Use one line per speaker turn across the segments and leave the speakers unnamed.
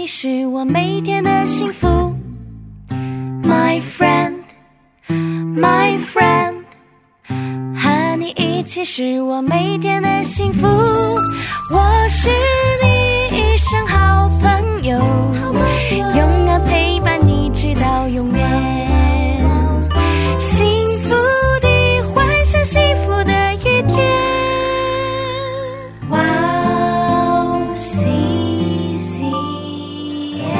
你是我每天的幸福 My friend My friend 和你一起是我每天的幸福，我是你一生好朋友，永远陪伴你直到永远，幸福的幻想，幸福的一天。哇哦，西西耶！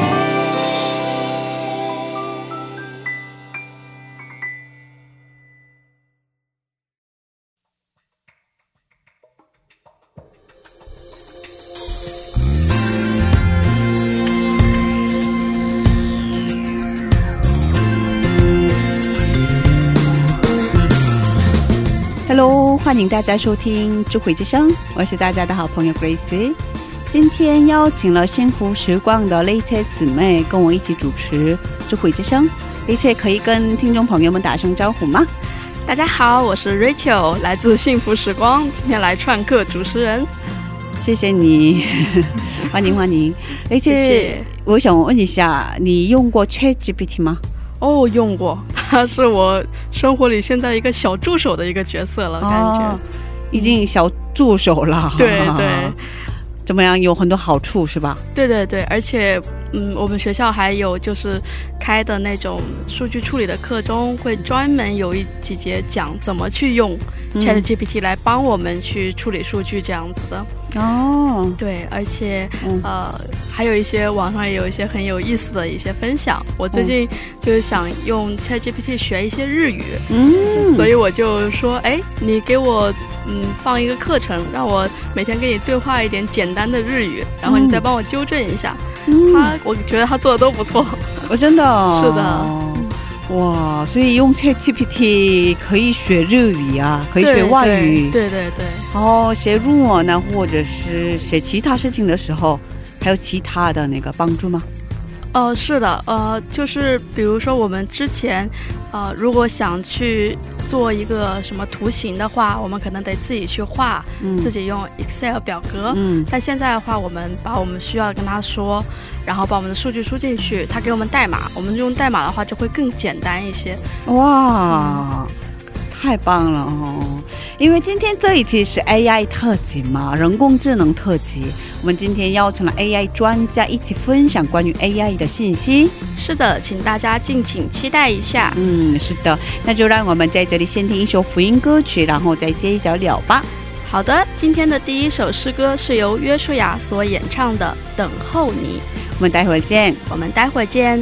Hello， 欢迎大家收听智慧之声，我是大家的好朋友 Grace。 今天邀请了幸福时光的雷切姊妹跟我一起主持智慧之声。雷切可以跟听众朋友们打声招呼吗？
大家好，我是 Rachel， 来自幸福时光，今天来串课主持人。
谢谢你欢迎欢迎。雷切，我想问一下，你用过 ChatGPT 吗？
哦，用过，他是我生活里现在一个小助手的一个角色了，感觉
已经小助手了。
对对，
怎么样，有很多好处是吧？
对对对，而且我们学校还有就是开的那种数据处理的课中，会专门有几节讲怎么去用 ChatGPT 来帮我们去处理数据这样子的。哦，对，而且还有一些网上也有一些很有意思的一些分享。我最近就是想用 ChatGPT 学一些日语，所以我就说，哎，你给我放一个课程，让我每天跟你对话一点简单的日语，然后你再帮我纠正一下。我觉得他做的都不错。
我真的
是的。
哇，所以用 ChatGPT 可以学日语啊，可以学外语。
对对对。
哦，写论文呢，或者是写其他事情的时候，还有其他的那个帮助吗？
是的，就是比如说我们之前如果想去做一个什么图形的话，我们可能得自己去画，自己用 Excel 表格。但现在的话，我们把我们需要跟他说，然后把我们的数据输进去，他给我们代码，我们用代码的话就会更简单一些。哇，
太棒了哦！因为今天这一期是 AI 特辑嘛，人工智能特辑，我们今天邀请了 AI 专家一起分享关于 AI 的信息。
是的，请大家敬请期待一下。
是的，那就让我们在这里先听一首福音歌曲，然后再接着聊吧。
好的，今天的第一首诗歌是由约书亚所演唱的《等候你》。
我们待会儿见。
我们待会儿见。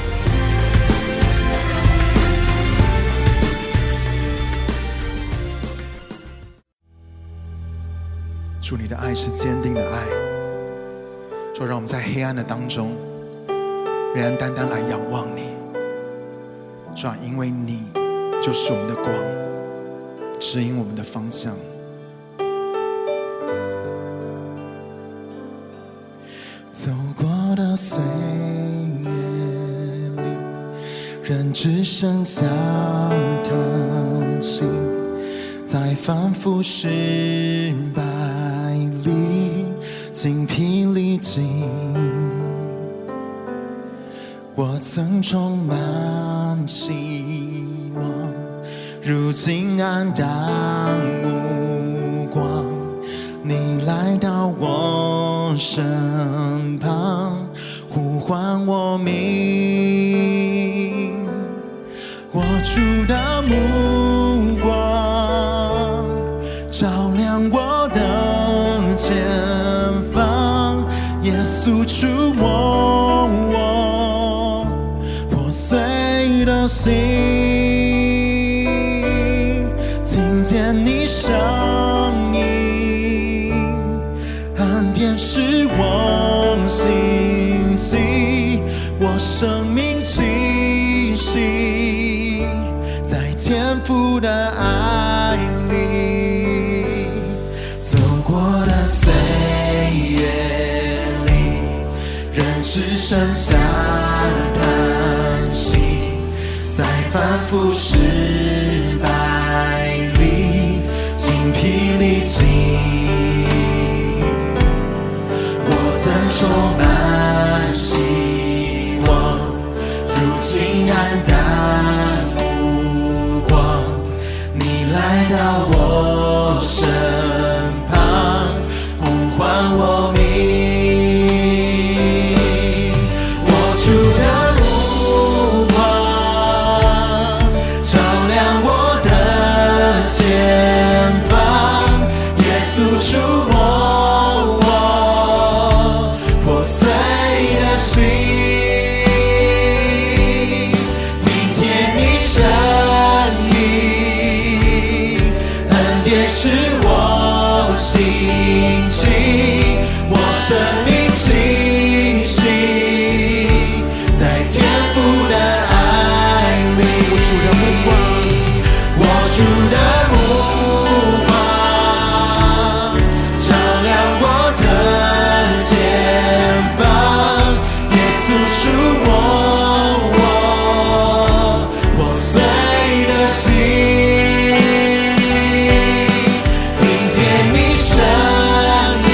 主，你的爱是坚定的爱，主，让我们在黑暗的当中仍然单单来仰望你。主，因为你就是我们的光，指引我们的方向。走过的岁月里，人只剩下叹息，在反复失败里精疲力尽，我曾充满希望，如今黯淡无光，你来到我身旁，呼唤我名，我主的目光照亮我的前方，耶稣触摸我破碎的心，听见你声音，恩典是我信息，我生命气息，在天父的爱里，走过的岁月里，人只剩下叹息，在反复失败里精疲力尽，我曾充满希暗淡无光，你来到我身旁，呼唤我名。我主的目光照亮我的前方，耶稣触摸我破碎的心，听见你声音，恩典是我心情，我生命气息，在天父的爱里。我主的目光，我主的目光照亮我的前方，耶稣触摸我破碎的心，听见你声音，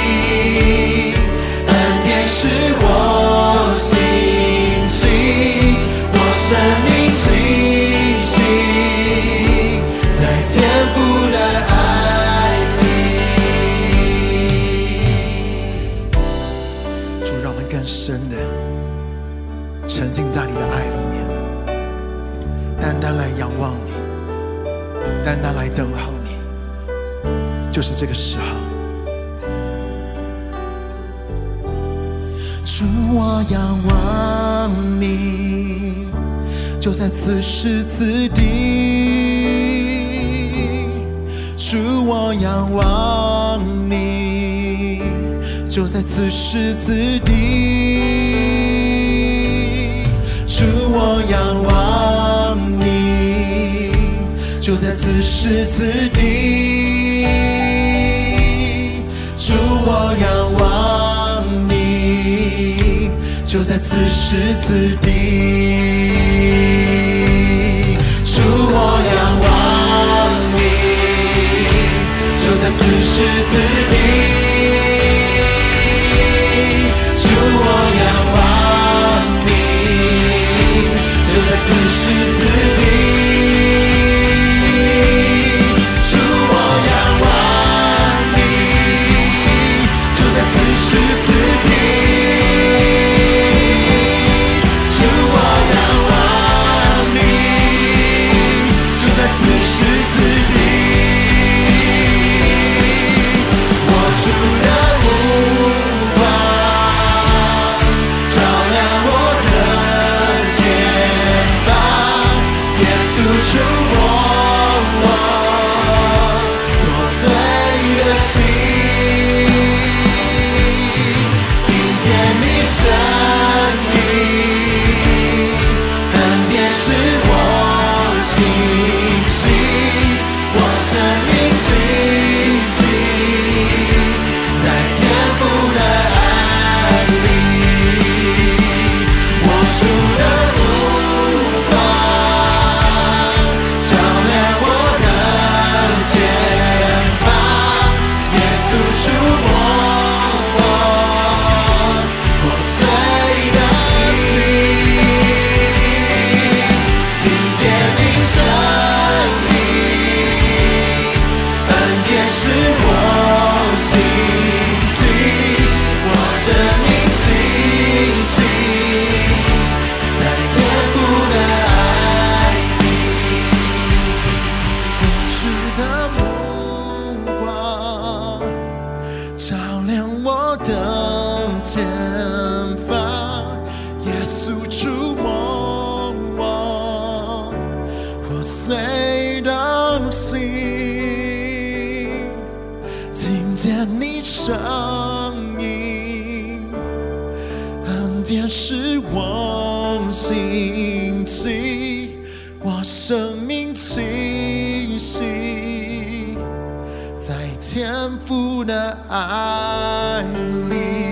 恩典是我心情，我生命气息，在天父的爱里。主，让我们更深的沉浸在你的爱里面，单单来仰望你，单单来等候你，就是这个时候。主，我仰望你，就在此时此地。主，我仰望你，就在此时此地。主，我仰望你，就在此时此地。主，我仰望你，就在此时此地。主，我仰望你，就在此时此地。主，我仰望你，就在此时此地。主，我仰望你，就在此时此地。主，我仰望你，就在此时此地。我主的目光照亮我的前方，耶稣触摸我破碎的心，听见你声音，恩典是我心情，我生命气息，在天父的爱里。我主的目光照亮我的前方，耶稣触摸我破碎的心，听见你声音，恩典是我心情，我生命气息，在天父的爱里。我主的目光照亮我的前方，耶稣触摸我破碎的心，听见你声音，恩典是我心情，我生命气息，在天父的爱里。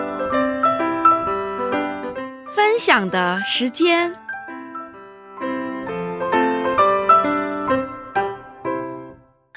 分享的时间。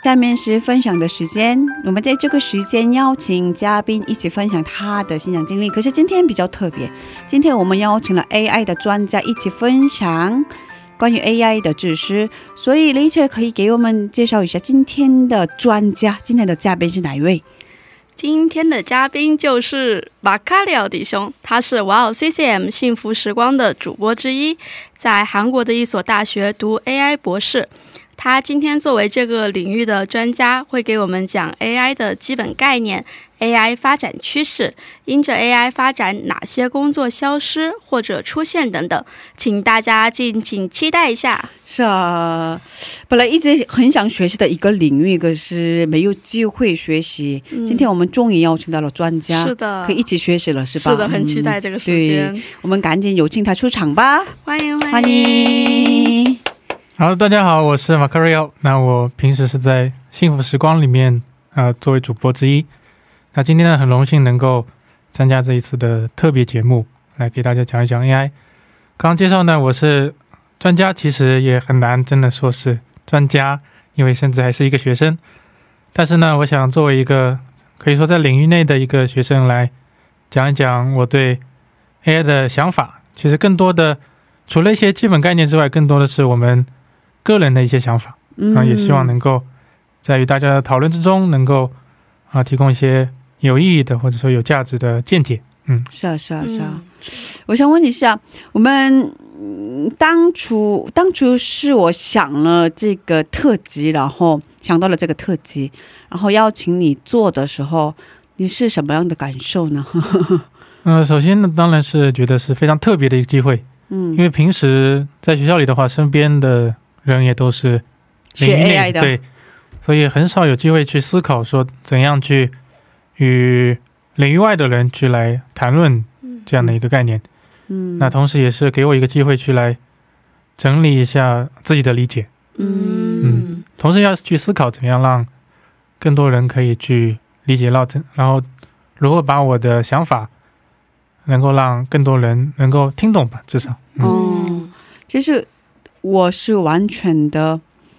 下面是分享的时间，我们在这个时间邀请嘉宾一起分享他的信仰经历。可是今天比较特别，今天我们邀请了 AI 的专家一起分享关于 AI 的知识，所以雷切可以给我们介绍一下今天的专家，今天的嘉宾是哪一位？
今天的嘉宾就是马卡里奥弟兄，他是 Wow CCM 幸福时光的主播之一，在韩国的一所大学读 AI 博士。他今天作为这个领域的专家，会给我们讲 AI 的基本概念、AI 发展趋势，因着 AI 发展哪些工作消失或者出现等等，请大家敬请期待一下。
是啊，本来一直很想学习的一个领域，可是没有机会学习。今天我们终于邀请到了专家，
是的，
可以一起学习了，是吧？
是的，很期待这个时间。
对，我们赶紧有请他出场吧，
欢迎
欢迎。
好，大家好，我是马卡瑞奥。那我平时是在幸福时光里面作为主播之一。那今天呢，很荣幸能够参加这一次的特别节目，来给大家讲一讲 AI。刚刚介绍呢，我是专家，其实也很难真的说是专家，因为甚至还是一个学生。但是呢，我想作为一个可以说在领域内的一个学生来讲一讲我对 AI 的想法。其实更多的除了一些基本概念之外，更多的是我们个人的一些想法，也希望能够在与大家的讨论之中能够提供一些有意义的或者说有价值的见解。
是啊是啊是啊。我想问一下，我们当初是我想了这个特辑，然后想到了这个特辑，然后邀请你做的时候，你是什么样的感受呢？
首先呢，当然是觉得是非常特别的一个机会，因为平时在学校里的话，身边的人也都是
学 AI 的，
对，所以很少有机会去思考说怎样去与领域外的人去来谈论这样的一个概念。那同时也是给我一个机会去来整理一下自己的理解，同时要去思考怎样让更多人可以去理解到，然后如何把我的想法能够让更多人能够听懂吧，至少。
其实我是完全的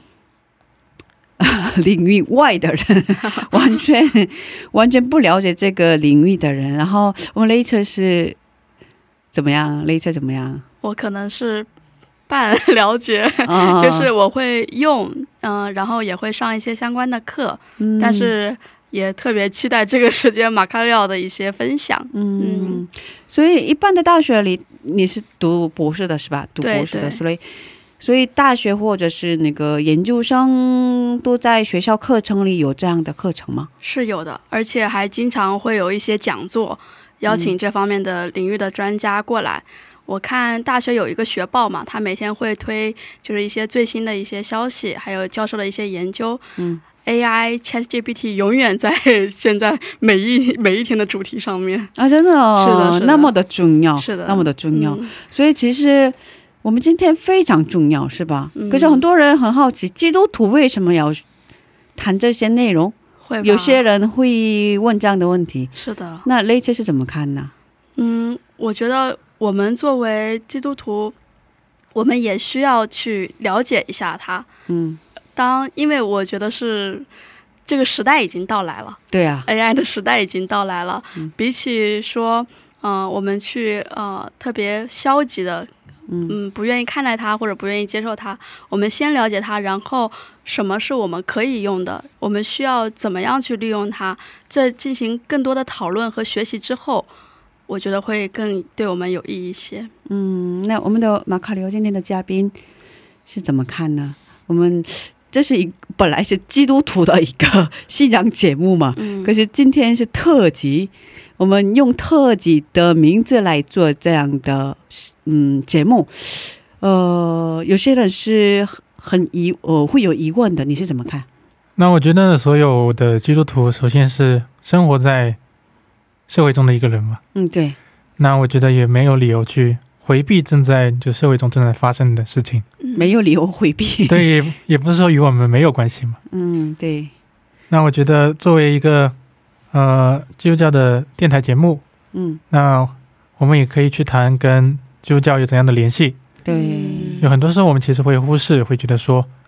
领域外的人，完全不了解这个领域的人。然后我们雷车是怎么样？雷车怎么样？
我可能是半了解，就是我会用，然后也会上一些相关的课，但是也特别期待这个时间马卡里奥的一些分享。
所以一般的大学里你是读博士的是吧？读博士的，所以大学或者是那个研究生都在学校课程里有这样的课程吗？是有的，而且还经常会有一些讲座，邀请这方面的领域的专家过来。我看大学有一个学报嘛，他每天会推就是一些最新的一些消息，还有教授的一些研究。AI ChatGPT 永远在现在每一天的主题上面啊，真的哦，是的，那么的重要，是的，那么的重要。所以其实我们今天非常重要，是吧？可是很多人很好奇，基督徒为什么要谈这些内容？有些人会问这样的问题。是的，那雷切是怎么看呢？我觉得我们作为基督徒，我们也需要去了解一下它。因为我觉得是这个时代已经到来了，对啊 ，AI 的时代已经到来了。比起说，我们去特别消极的，不愿意看待它或者不愿意接受它，我们先了解它，然后什么是我们可以用的，我们需要怎么样去利用它，在进行更多的讨论和学习之后，我觉得会更对我们有意义一些。那我们的马卡里奥今天的嘉宾是怎么看呢？我们这是本来是基督徒的一个信仰节目嘛，可是今天是特辑，我们用特辑的名字来做这样的节目。有些人是会有疑问的，你是怎么看？那我觉得所有的基督徒首先是生活在社会中的一个人嘛，对。那我觉得也没有理由去回避正在就社会中正在发生的事情，没有理由回避，对，也不是说与我们没有关系嘛。对。那我觉得作为一个基督教的电台节目，那我们也可以去谈跟基督教有怎样的联系。对，有很多时候我们其实会忽视，会觉得说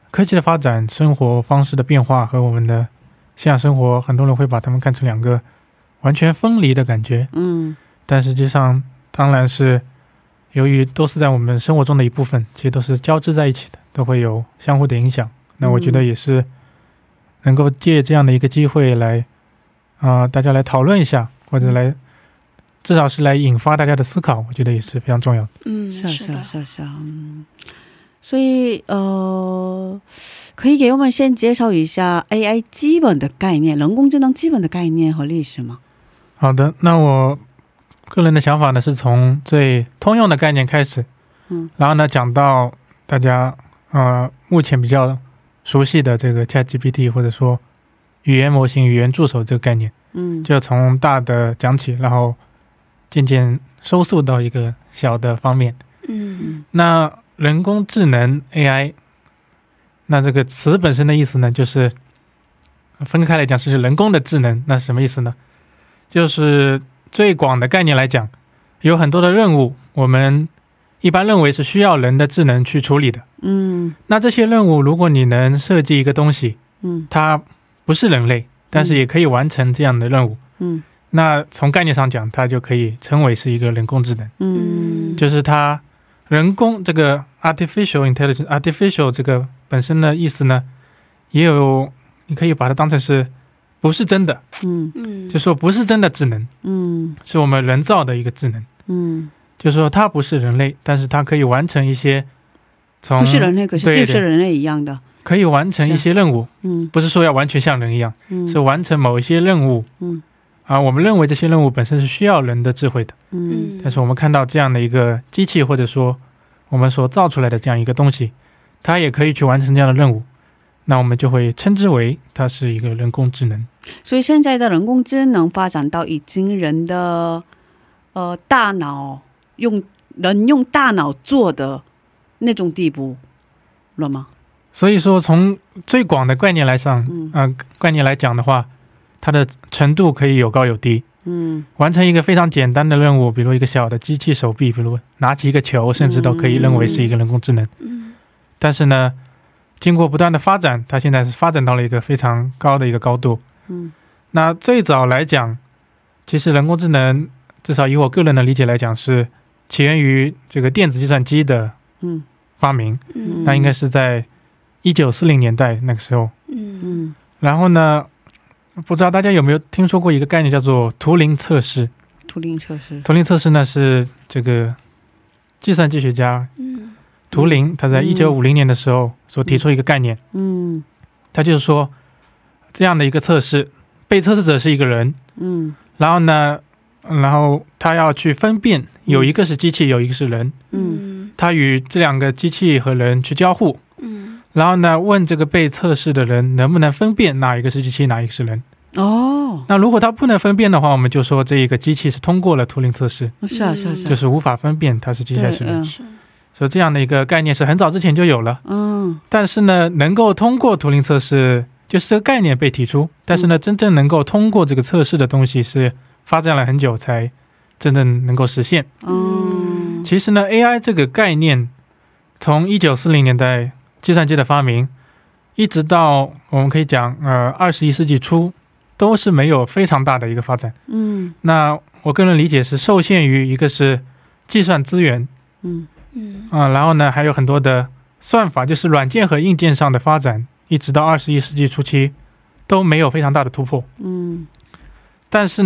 科技的发展、生活方式的变化和我们的信仰生活，很多人会把它们看成两个完全分离的感觉。但实际上当然是由于都是在我们生活中的一部分，其实都是交织在一起的，都会有相互的影响。那我觉得也是能够借这样的一个机会来大家来讨论一下，或者来至少是来引发大家的思考，我觉得也是非常重要的。
是的。所以可以给我们先介绍一下 AI 基本的概念，人工智能基本的概念和历史吗？
好的，那我个人的想法呢是从最通用的概念开始，然后呢讲到大家目前比较熟悉的这个 ChatGPT 或者说语言模型、语言助手这个概念，就从大的讲起，然后渐渐收束到一个小的方面。那人工智能 AI， 那这个词本身的意思呢，就是分开来讲是人工的智能。那什么意思呢？就是最广的概念来讲，有很多的任务我们一般认为是需要人的智能去处理的。那这些任务如果你能设计一个东西，它不是人类，但是也可以完成这样的任务，那从概念上讲它就可以称为是一个人工智能。就是它人工这个 artificial intelligence artificial 这个本身的意思呢，也有你可以把它当成是不是真的，就说不是真的智能，是我们人造的一个智能，就说它不是人类，但是它可以完成一些
不是人类可是就是人类一样的，
可以完成一些任务，不是说要完全像人一样，是完成某一些任务，我们认为这些任务本身是需要人的智慧的，但是我们看到这样的一个机器，或者说我们所造出来的这样一个东西，它也可以去完成这样的任务，那我们就会称之为它是一个人工智能。
所以现在的人工智能发展到已经人的大脑用大脑做的那种地步了吗？
所以说从最广的概念来讲的话，它的程度可以有高有低，完成一个非常简单的任务，比如一个小的机器手臂，比如拿起一个球，甚至都可以认为是一个人工智能。但是呢经过不断的发展，它现在是发展到了一个非常高的一个高度。那最早来讲，其实人工智能至少以我个人的理解来讲是起源于这个电子计算机的发明，那应该是在1940年代那个时候。然后呢不知道大家有没有听说过一个概念叫做图灵测试。图灵测试呢是这个计算机学家图灵他在1950年的时候所提出一个概念，他就是说这样的一个测试，被测试者是一个人，然后他要去分辨有一个是机器有一个是人，他与这两个机器和人去交互，然后呢问这个被测试的人能不能分辨哪一个是机器哪一个是人。那如果他不能分辨的话，我们就说这一个机器是通过了图灵测试，就是无法分辨它是机器还是人。所以这样的一个概念是很早之前就有了，但是呢能够通过图灵测试，就是这个概念被提出，但是呢真正能够通过这个测试的东西是发展了很久才真正能够实现。其实呢 AI 这个概念从1940年代计算机的发明一直到我们可以讲21世纪初都是没有非常大的一个发展。那我个人理解是受限于一个是计算资源，然后呢还有很多的算法，就是软件和硬件上的发展，一直到21世纪初期都没有非常大的突破。但是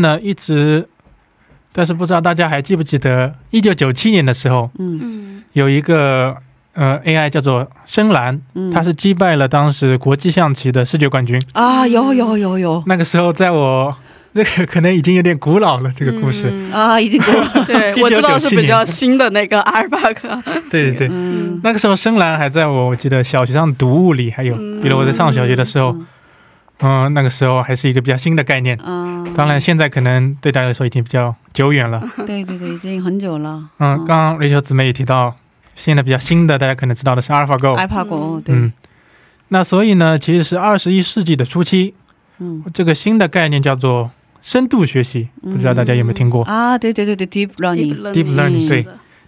不知道大家还记不记得1997年的时候，有一个AI 叫做深蓝，它是击败了当时国际象棋的世界冠军。有那个时候在我这个可能已经有点古老了这个故事，
已经古老
对我知道是比较新的那个阿尔巴克。
对，那个时候深蓝还在我记得小学上读物里，还有比如我在上小学的时候，那个时候还是一个比较新的概念。当然现在可能对大家来说已经比较久远了。对，已经很久了。刚刚Rachel姊妹也提到现在比较新的大家可能知道的是 AlphaGo。对，那所以呢其实是21世纪的初期，这个新的概念叫做深度学习，不知道大家有没有听过？对 Deep Learning。 对，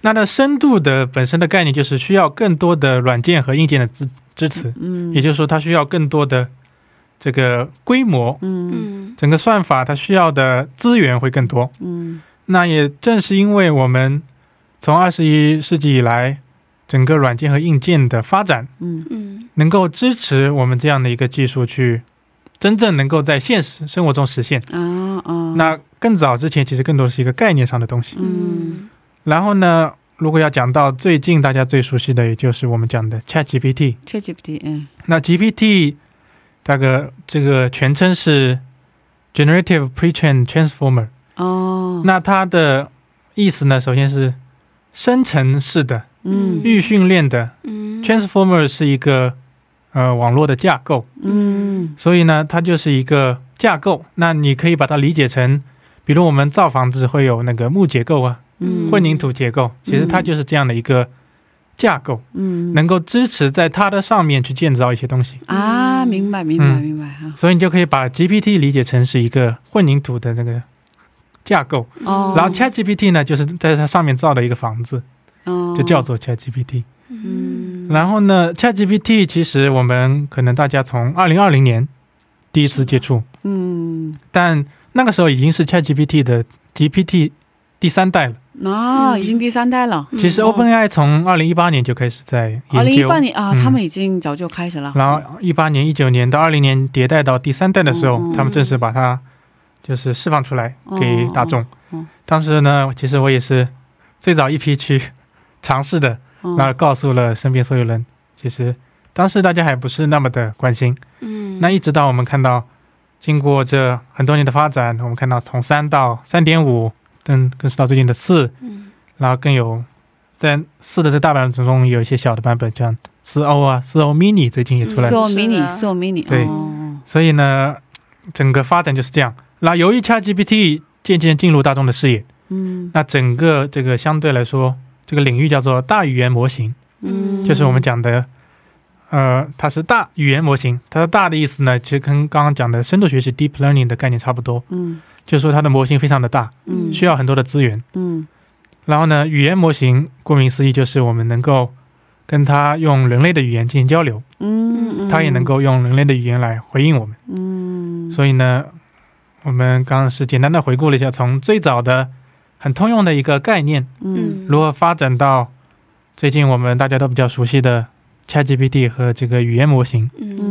那它深度的本身的概念就是需要更多的软件和硬件的支持，也就是说它需要更多的这个规模，整个算法它需要的资源会更多。那也正是因为我们从21世纪以来整个软件和硬件的发展，能够支持我们这样的一个技术去真正能够在现实生活中实现。那更早之前其实更多是一个概念上的东西。然后呢，如果要讲到最近大家最熟悉的，也就是我们讲的 ChatGPT。那 GPT 大概这个全称是 Generative Pre-trained Transformer。那它的意思呢，首先是生成式的预训练的，Transformer 是一个网络的架构，所以呢它就是一个架构。那你可以把它理解成，比如我们造房子会有那个木结构啊，混凝土结构，其实它就是这样的一个架构，能够支持在它的上面去建造一些东西
啊。明白。
所以你就可以把 GPT 理解成是一个混凝土的那个架构，然后 ChatGPT 呢就是在它上面造的一个房子，就叫做 ChatGPT。然后呢 ChatGPT 其实我们可能大家从2020年第一次接触，但那个时候已经是 ChatGPT 的 GPT 第3代了。
已经第3代了。
其实 OpenAI 从2018年就开始在研究
2018年他们已经早就开始了。
然后18年、19年到20年迭代到第3代的时候，他们正式把它就是释放出来给大众。当时呢，其实我也是最早一批去尝试的，那告诉了身边所有人。其实当时大家还不是那么的关心，那一直到我们看到经过这很多年的发展，我们看到从3到3.5，更是到最近的4，然后更有在4的这个大版本中有一些小的版本，像4O 啊、4O mini 最近也出来了。
4O mini
对，所以呢整个发展就是这样。那由于 ChatGPT 渐渐进入大众的视野，那整个这个相对来说这个领域叫做大语言模型，就是我们讲的它是大语言模型。它的大的意思呢，其实跟刚刚讲的深度学习 Deep Learning 的概念差不多，就是说它的模型非常的大，需要很多的资源。然后呢，语言模型顾名思义就是我们能够跟它用人类的语言进行交流，它也能够用人类的语言来回应我们。所以呢，我们刚刚是简单的回顾了一下，从最早的很通用的一个概念，如何发展到最近我们大家都比较熟悉的 ChatGPT 和这个语言模型。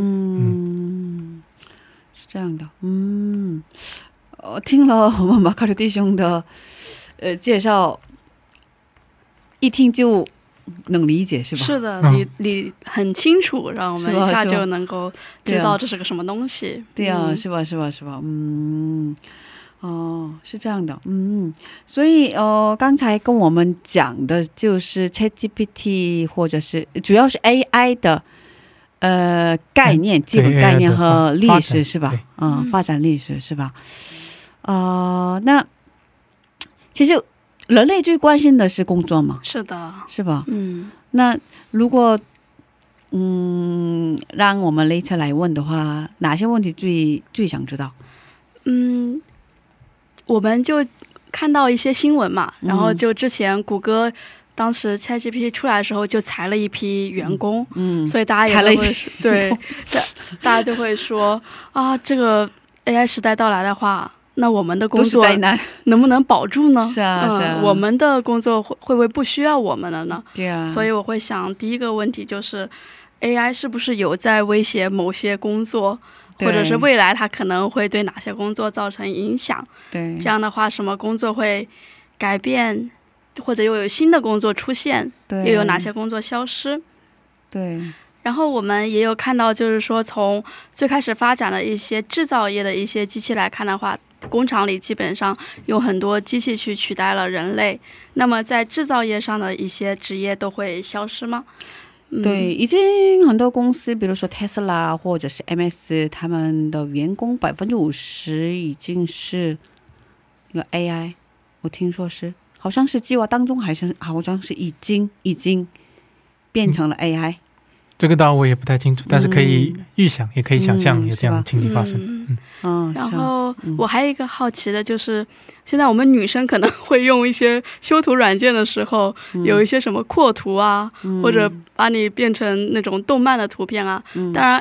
是这样的。听了我们马卡鲁弟兄的介绍，一听就能理解，是吧？
是的，你很清楚，让我们一下就能够知道这是个什么东西。
对啊，是吧？是这样的。所以刚才跟我们讲的就是 ChatGPT 或者是主要是 AI 的概念，基本概念和历史，是吧？发展历史，是吧？那其实人类最关心的是工作嘛，
是的，
是吧？那如果让我们雷车来问的话，哪些问题最想知道？
我们就看到一些新闻嘛，然后就之前谷歌当时 ChatGPT 出来的时候就裁了一批员工，所以大家也会对大家就会说啊，这个 AI 时代到来的话，那我们的工作能不能保住呢？是啊，我们的工作会不会不需要我们了呢？对啊，所以我会想第一个问题就是 AI 是不是有在威胁某些工作，或者是未来它可能会对哪些工作造成影响？对，这样的话什么工作会改变，或者又有新的工作出现，又有哪些工作消失？对。然后我们也有看到，就是说从最开始发展的一些制造业的一些机器来看的话，工厂里基本上有很多机器去取代了人类，那么在制造业上的一些职业都会消失吗？对，已经很多公司比如说 Tesla 或者是 MS 他们的员工50%已经是一个 AI， 我听说是好像是计划当中，好像是已经变成了 AI。这个倒我也不太清楚，但是可以预想，也可以想象有这样的情景发生。 然后我还有一个好奇的就是，现在我们女生可能会用一些修图软件的时候，有一些什么扩图啊，或者把你变成那种动漫的图片啊。当然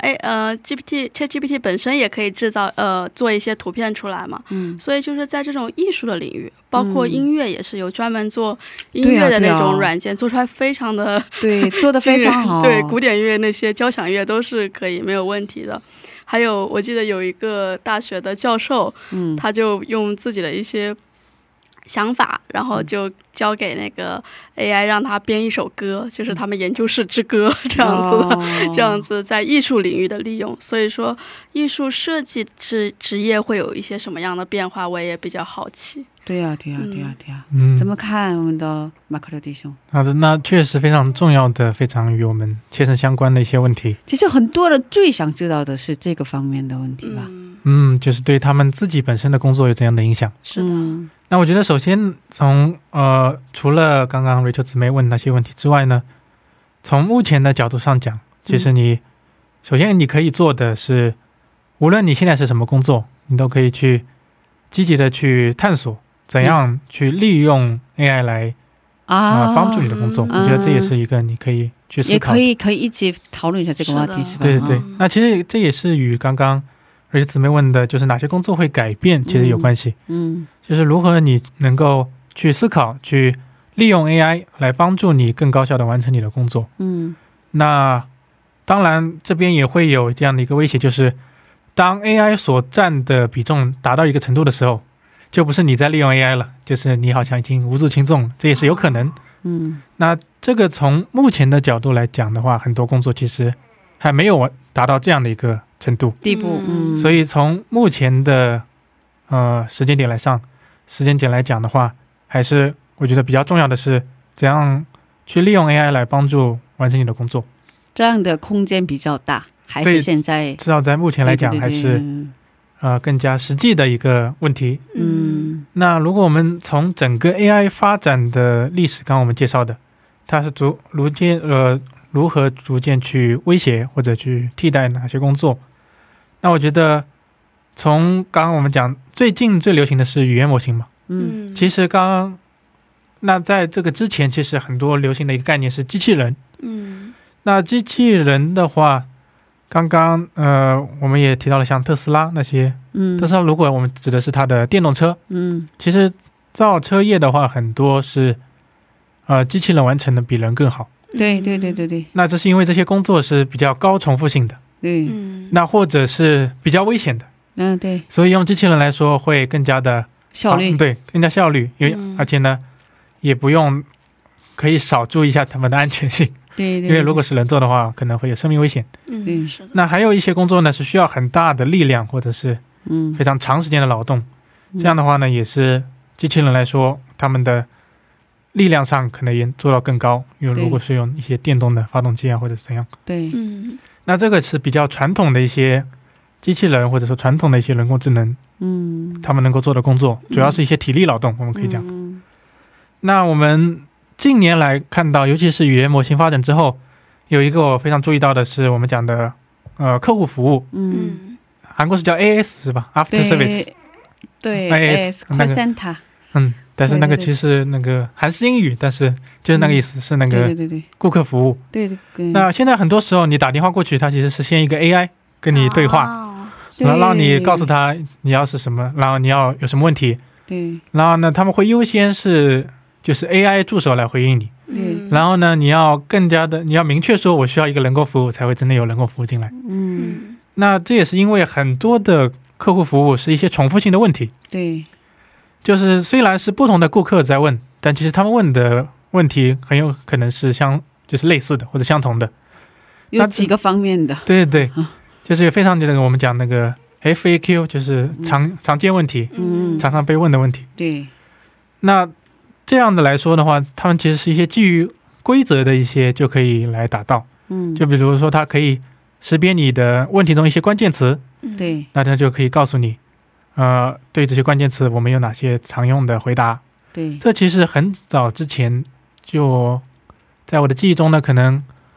ChatGPT 本身也可以做一些图片出来嘛。所以就是在这种艺术的领域，包括音乐也是有专门做音乐的那种软件，做出来非常的
对，做得非常好。
对，古典乐那些交响乐都是可以没有问题的。还有我记得有一个大学的教授，他就用自己的一些想法，然后就交给那个 AI 让他编一首歌，就是他们研究室之歌这样子的，这样子在艺术领域的利用。所以说艺术设计职业会有一些什么样的变化，我也比较好奇。
对呀，怎么看我们的马克罗弟兄？
好的，那确实非常重要的，非常与我们切身相关的一些问题。
其实很多人最想知道的是这个方面的问题吧。
就是对他们自己本身的工作有怎样的影响。
是的。
那我觉得首先从除了刚刚 Rachel 姊妹问那些问题之外呢，从目前的角度上讲，其实首先你可以做的是，无论你现在是什么工作，你都可以去积极的去探索怎样去利用 AI 来帮助你的工作。我觉得这也是一个你可以去思考，
也可以一起讨论一下这个话题，是吧？
对对对。那其实这也是与刚刚Rachel姊妹问的就是哪些工作会改变其实有关系。就是如何你能够去思考，去利用 AI 来帮助你更高效的完成你的工作。那当然这边也会有这样的一个威胁，就是当 AI 所占的比重达到一个程度的时候，就不是你在利用 AI 了，就是你好像已经无足轻重了，这也是有可能。那这个从目前的角度来讲的话，很多工作其实还没有达到这样的一个程度
地步。
所以从目前的时间点来讲的话，还是我觉得比较重要的是怎样去利用 AI 来帮助完成你的工作。
这样的空间比较大，还是现在
至少在目前来讲还是更加实际的一个问题。那如果我们从整个 AI 发展的历史，刚刚我们介绍的，它是如何逐渐去威胁或者去替代哪些工作，那我觉得从刚刚我们讲最近最流行的是语言模型嘛。其实那在这个之前，其实很多流行的一个概念是机器人。那机器人的话，刚刚我们也提到了像特斯拉那些，特斯拉如果我们指的是它的电动车，其实造车业的话很多是机器人完成的比人更好。
对，
那这是因为这些工作是比较高重复性的，那或者是比较危险的，
对，
所以用机器人来说会更加的
效率，
对，更加效率，而且呢也不用可以少注意一下他们的安全性。对，因为如果是人做的话可能会有生命危险。
是的。
那还有一些工作呢是需要很大的力量或者是非常长时间的劳动，这样的话呢也是机器人来说他们的力量上可能也做到更高，因为如果是用一些电动的发动机啊或者怎样。
对，
那这个是比较传统的一些机器人或者说传统的一些人工智能，他们能够做的工作主要是一些体力劳动，我们可以讲。那我们近年来看到，尤其是语言模型发展之后，有一个我非常注意到的是我们讲的客户服务，韩国是叫 AS 是吧 ？After Service。
对
AS
Call Center。
但是那个其实那个韩式英语，但是就是那个意思，是那个顾客服务。对。那现在很多时候你打电话过去，它其实是先一个 AI 跟你对话，然后让你告诉他你要是什么，然后你要有什么问题。对。然后呢，他们会优先是就是 AI 助手来回应你。然后呢，你要明确说我需要一个人工服务，才会真的有人工服务进来。那这也是因为很多的客户服务是一些重复性的问题。对。就是虽然是不同的顾客在问，但其实他们问的问题很有可能是就是类似的或者相同的，
有几个方面的。
对，就是非常我们讲那个 FAQ， 就是常见问题，常常被问的问题。对。那这样的来说的话，他们其实是一些基于规则的一些就可以来达到。就比如说它可以识别你的问题中一些关键词，对，那它就可以告诉你对这些关键词我们有哪些常用的回答。对，这其实很早之前就在我的记忆中呢，可能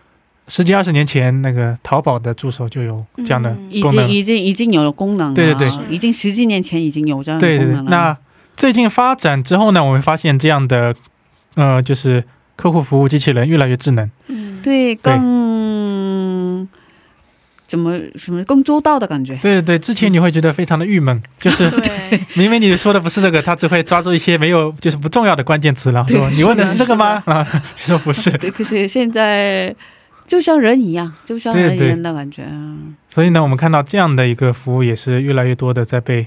10几20年前那个淘宝的助手就有这样的功能，
已经有了功能了，
对对对，
已经10几年前已经有这样的功能了。
对对对，那最近发展之后呢，我们发现这样的就是客户服务机器人越来越智能，
对，更周到的感觉。
对对对，之前你会觉得非常的郁闷，就是明明你说的不是这个，他只会抓住一些没有就是不重要的关键词，然后说你问的是这个吗？然后说不是。
对，可是现在就像人一样，就像人一样的感觉。
所以呢，我们看到这样的一个服务也是越来越多的在被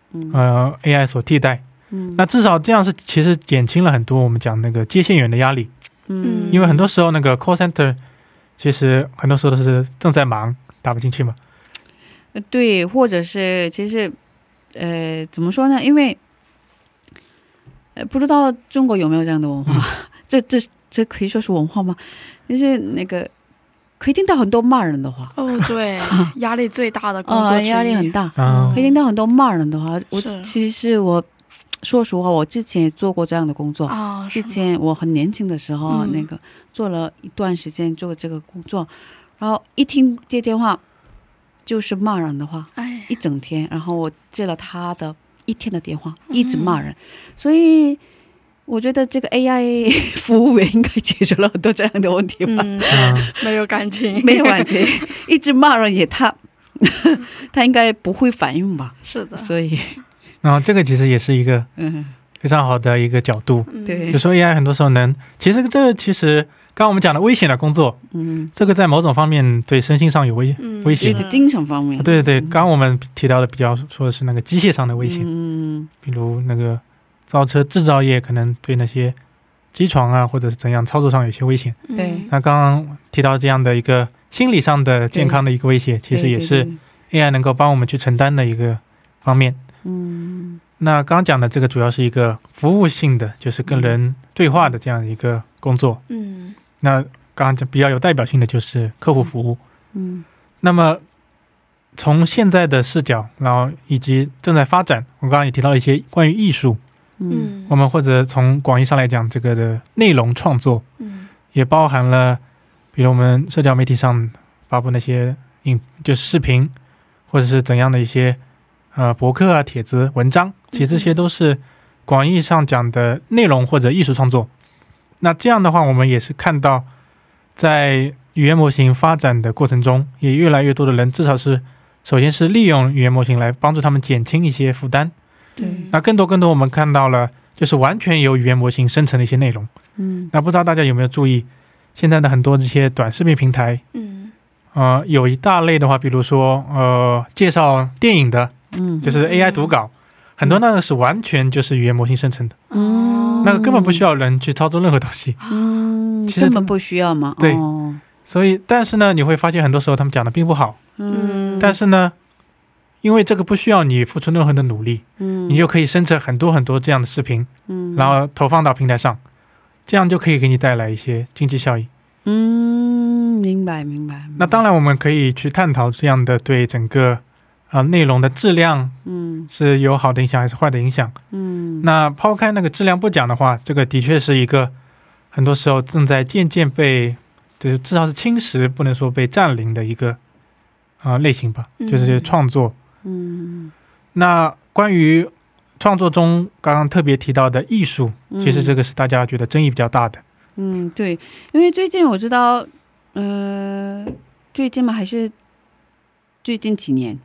AI 所替代。那至少这样是其实减轻了很多我们讲那个接线员的压力。因为很多时候那个 call center 其实很多时候都是正在忙，打不进去嘛。
对，或者是其实怎么说呢？因为不知道中国有没有这样的文化，这可以说是文化吗？就是那个可以听到很多骂人的话。
对，压力最大的工作
压力很大，可以听到很多骂人的话。其实我说实话，我之前也做过这样的工作。之前我很年轻的时候，那个做了一段时间做这个工作，然后一听接电话就是骂人的话，一整天，然后我接了他的一天的电话，一直骂人。所以我觉得这个 AI 服务员应该解决了很多这样的问题吧。
没有感情，
没有感情，一直骂人也他应该不会反应吧。是的，所以
然后这个其实也是一个非常好的一个角度。对，就说 AI 很多时候其实刚刚我们讲的危险的工作，这个在某种方面对身心上有危险，精神方面。对对对，刚刚我们提到的比较说的是那个机械上的危险，比如那个造车制造业可能对那些机床啊或者是怎样操作上有些危险。对，那刚刚提到这样的一个心理上的健康的一个威胁，其实也是 AI 能够帮我们去承担的一个方面。那刚刚讲的这个主要是一个服务性的，就是跟人对话的这样一个工作。那刚刚比较有代表性的就是客户服务。那么从现在的视角，然后以及正在发展，我刚刚也提到了一些关于艺术，我们或者从广义上来讲，这个的内容创作，也包含了比如我们社交媒体上发布那些就是视频，或者是怎样的一些博客啊、帖子、文章，其实这些都是广义上讲的内容或者艺术创作。那这样的话，我们也是看到在语言模型发展的过程中，也越来越多的人至少是首先是利用语言模型来帮助他们减轻一些负担。那更多我们看到了就是完全由语言模型生成的一些内容。那不知道大家有没有注意现在的很多这些短视频平台，有一大类的话，比如说介绍电影的，就是 AI 读稿，很多那个是完全就是语言模型生成的。那个根本不需要人去操作任何东西。其实根本不需要嘛。对，所以但是呢，你会发现很多时候他们讲的并不好。但是呢，因为这个不需要你付出任何的努力，你就可以生成很多很多这样的视频，然后投放到平台上，这样就可以给你带来一些经济效益。明白明白。那当然我们可以去探讨这样的对整个内容的质量是有好的影响还是坏的影响。那抛开那个质量不讲的话，这个的确是一个很多时候正在渐渐被至少是侵蚀，不能说被占领的一个类型吧，就是创作。那关于创作中刚刚特别提到的艺术，其实这个是大家觉得争议比较大的。对，因为最近我知道最近嘛，还是最近几年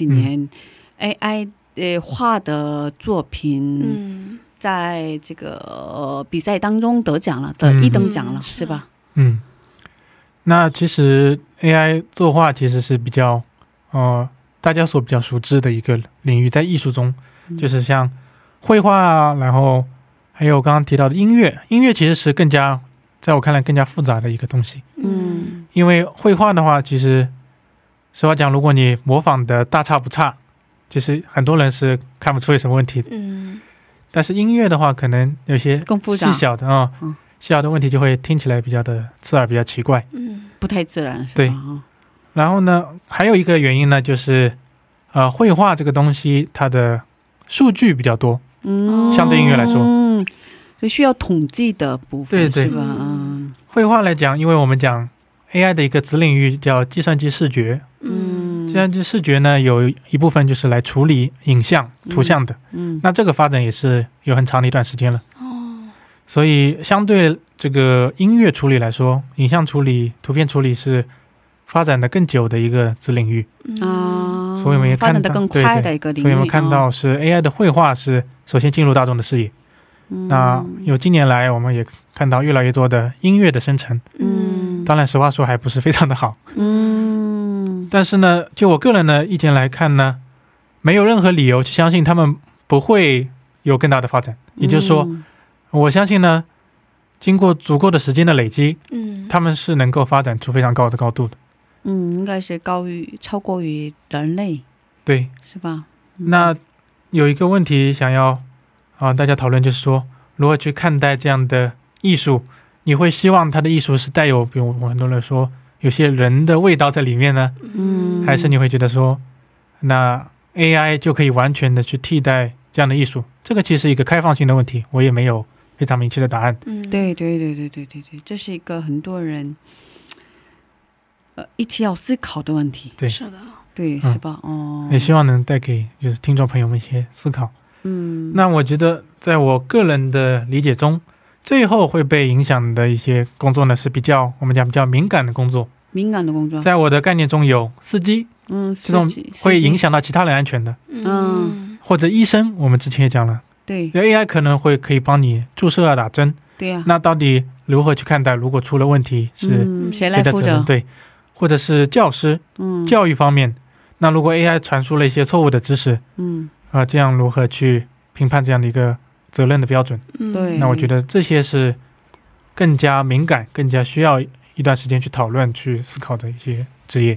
AI 画的作品在这个比赛当中得奖了，得1等奖了，是吧？那其实 AI 作画其实是比较大家所比较熟知的一个领域，在艺术中就是像绘画啊，然后还有刚刚提到的音乐其实是更加在我看来更加复杂的一个东西。因为绘画的话，其实实话讲，如果你模仿的大差不差，其实很多人是看不出有什么问题的。但是音乐的话，可能有些细小的细小的问题就会听起来比较的刺耳，比较奇怪，不太自然。对。然后呢，还有一个原因呢，就是绘画这个东西它的数据比较多，相对音乐来说，就需要统计的部分。对对。绘画来讲，因为我们讲 AI 的一个子领域叫计算机视觉。计算机视觉呢，有一部分就是来处理影像、图像的。那这个发展也是有很长的一段时间了。所以相对这个音乐处理来说，影像处理、图片处理是发展的更久的一个子领域。所以我们也看到，
发展得更快的一个领域。
所以我们看到是 AI 的绘画是首先进入大众的视野。那有近年来我们也看到越来越多的音乐的生成。当然实话说还不是非常的好。但是呢，就我个人的意见来看呢，没有任何理由去相信他们不会有更大的发展。也就是说，我相信呢，经过足够的时间的累积，他们是能够发展出非常高的高度的。
应该是超过于人类，
对，
是吧？
那有一个问题想要大家讨论，就是说如何去看待这样的艺术？你会希望它的艺术是带有，比如很多人说有些人的味道在里面呢？还是你会觉得说，那 AI 就可以完全的去替代这样的艺术？这个其实是一个开放性的问题，我也没有非常明确的答案。
对，这是一个很多人一起要思考的问题。
对，
是的，
对，是吧？
也希望能带给就是听众朋友们一些思考。那我觉得在我个人的理解中，最后会被影响的一些工作呢，是我们讲比较敏感的工作。在我的概念中有司机，这种会影响到其他人安全的。或者医生，我们之前也讲了，对 AI 可能可以帮你注射打针。对呀，那到底如何去看待？如果出了问题是谁来负责？对，或者是教师，教育方面，那如果 AI 传输了一些错误的知识，这样如何去评判这样的一个责任的标准？对，那我觉得这些是更加敏感、更加需要一段时间去讨论、去思考的一些职业。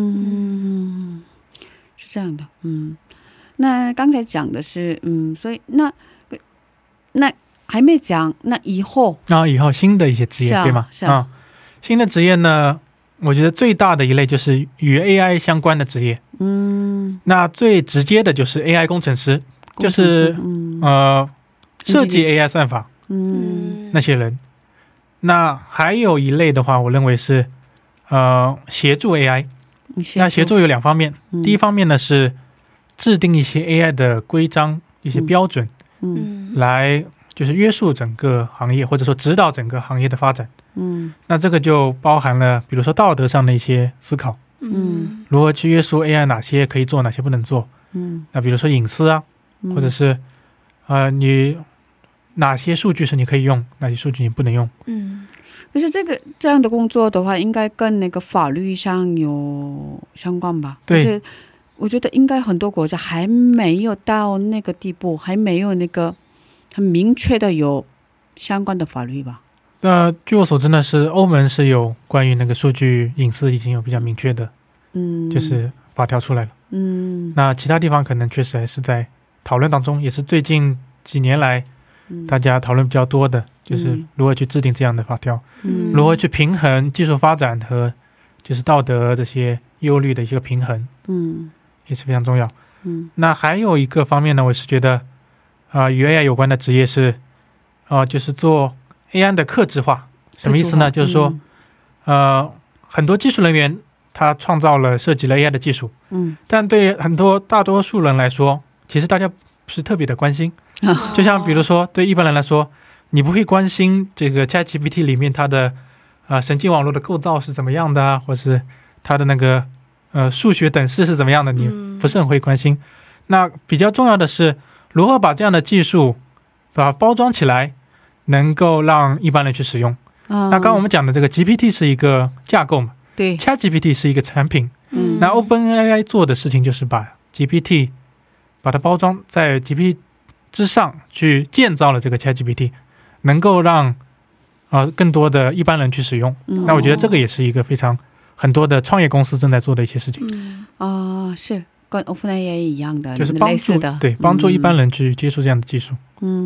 是这样的。那刚才讲的是，所以那还没讲，那以后
新的一些职业，对吗？新的职业呢，我觉得最大的一类就是与 AI 相关的职业。那最直接的就是 AI 工程师，就是设计 AI 算法那些人。那还有一类的话，我认为是协助 AI。那协助有两方面，第一方面呢是制定一些 AI 的规章、一些标准，来就是约束整个行业，或者说指导整个行业的发展。那这个就包含了比如说道德上的一些思考，如何去约束 AI 哪些可以做，哪些不能做。那比如说隐私啊，或者是你哪些数据是你可以用，哪些数据你不能用。
可是这样的工作的话，应该跟那个法律上有相关吧？对。可是我觉得应该很多国家还没有到那个地步，还没有那个很明确的有相关的法律吧？
据我所知呢，是欧盟是有关于那个数据隐私已经有比较明确的，就是法条出来了。那其他地方可能确实还是在讨论当中，也是最近几年来大家讨论比较多的，就是如何去制定这样的法条，如何去平衡技术发展和就是道德这些忧虑的一个平衡，也是非常重要。那还有一个方面呢，我是觉得与 AI 有关的职业是就是做 AI 的客制化。什么意思呢？就是说很多技术人员他创造了设计了 AI 的技术，但对大多数人来说，其实大家不是特别的关心。就像比如说对一般人来说，你不会关心这个 ChatGPT 里面它的神经网络的构造是怎么样的啊，或是它的那个数学等式是怎么样的，你不是很会关心。那比较重要的是如何把这样的技术把它包装起来，能够让一般人去使用。那刚刚我们讲的这个 GPT 是一个架构嘛，对 ，ChatGPT 是一个产品。那 OpenAI 做的事情就是把 GPT 把它包装在 GPT 之上，去建造了这个 ChatGPT， 能够让更多的一般人去使用。那我觉得这个也是一个非常很多的创业公司正在做的一些事情。
是跟 OpenAI 一样的，
就是帮助一般人去接触这样的技术。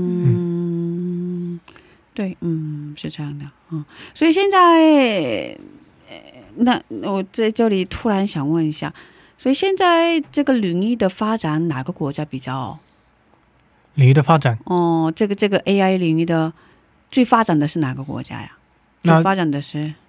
对，是这样的。所以现在那我在这里突然想问一下，所以现在这个领域的发展哪个国家比较领域的发展？这个 AI 领域的最发展的是哪个国家呀？最发展的是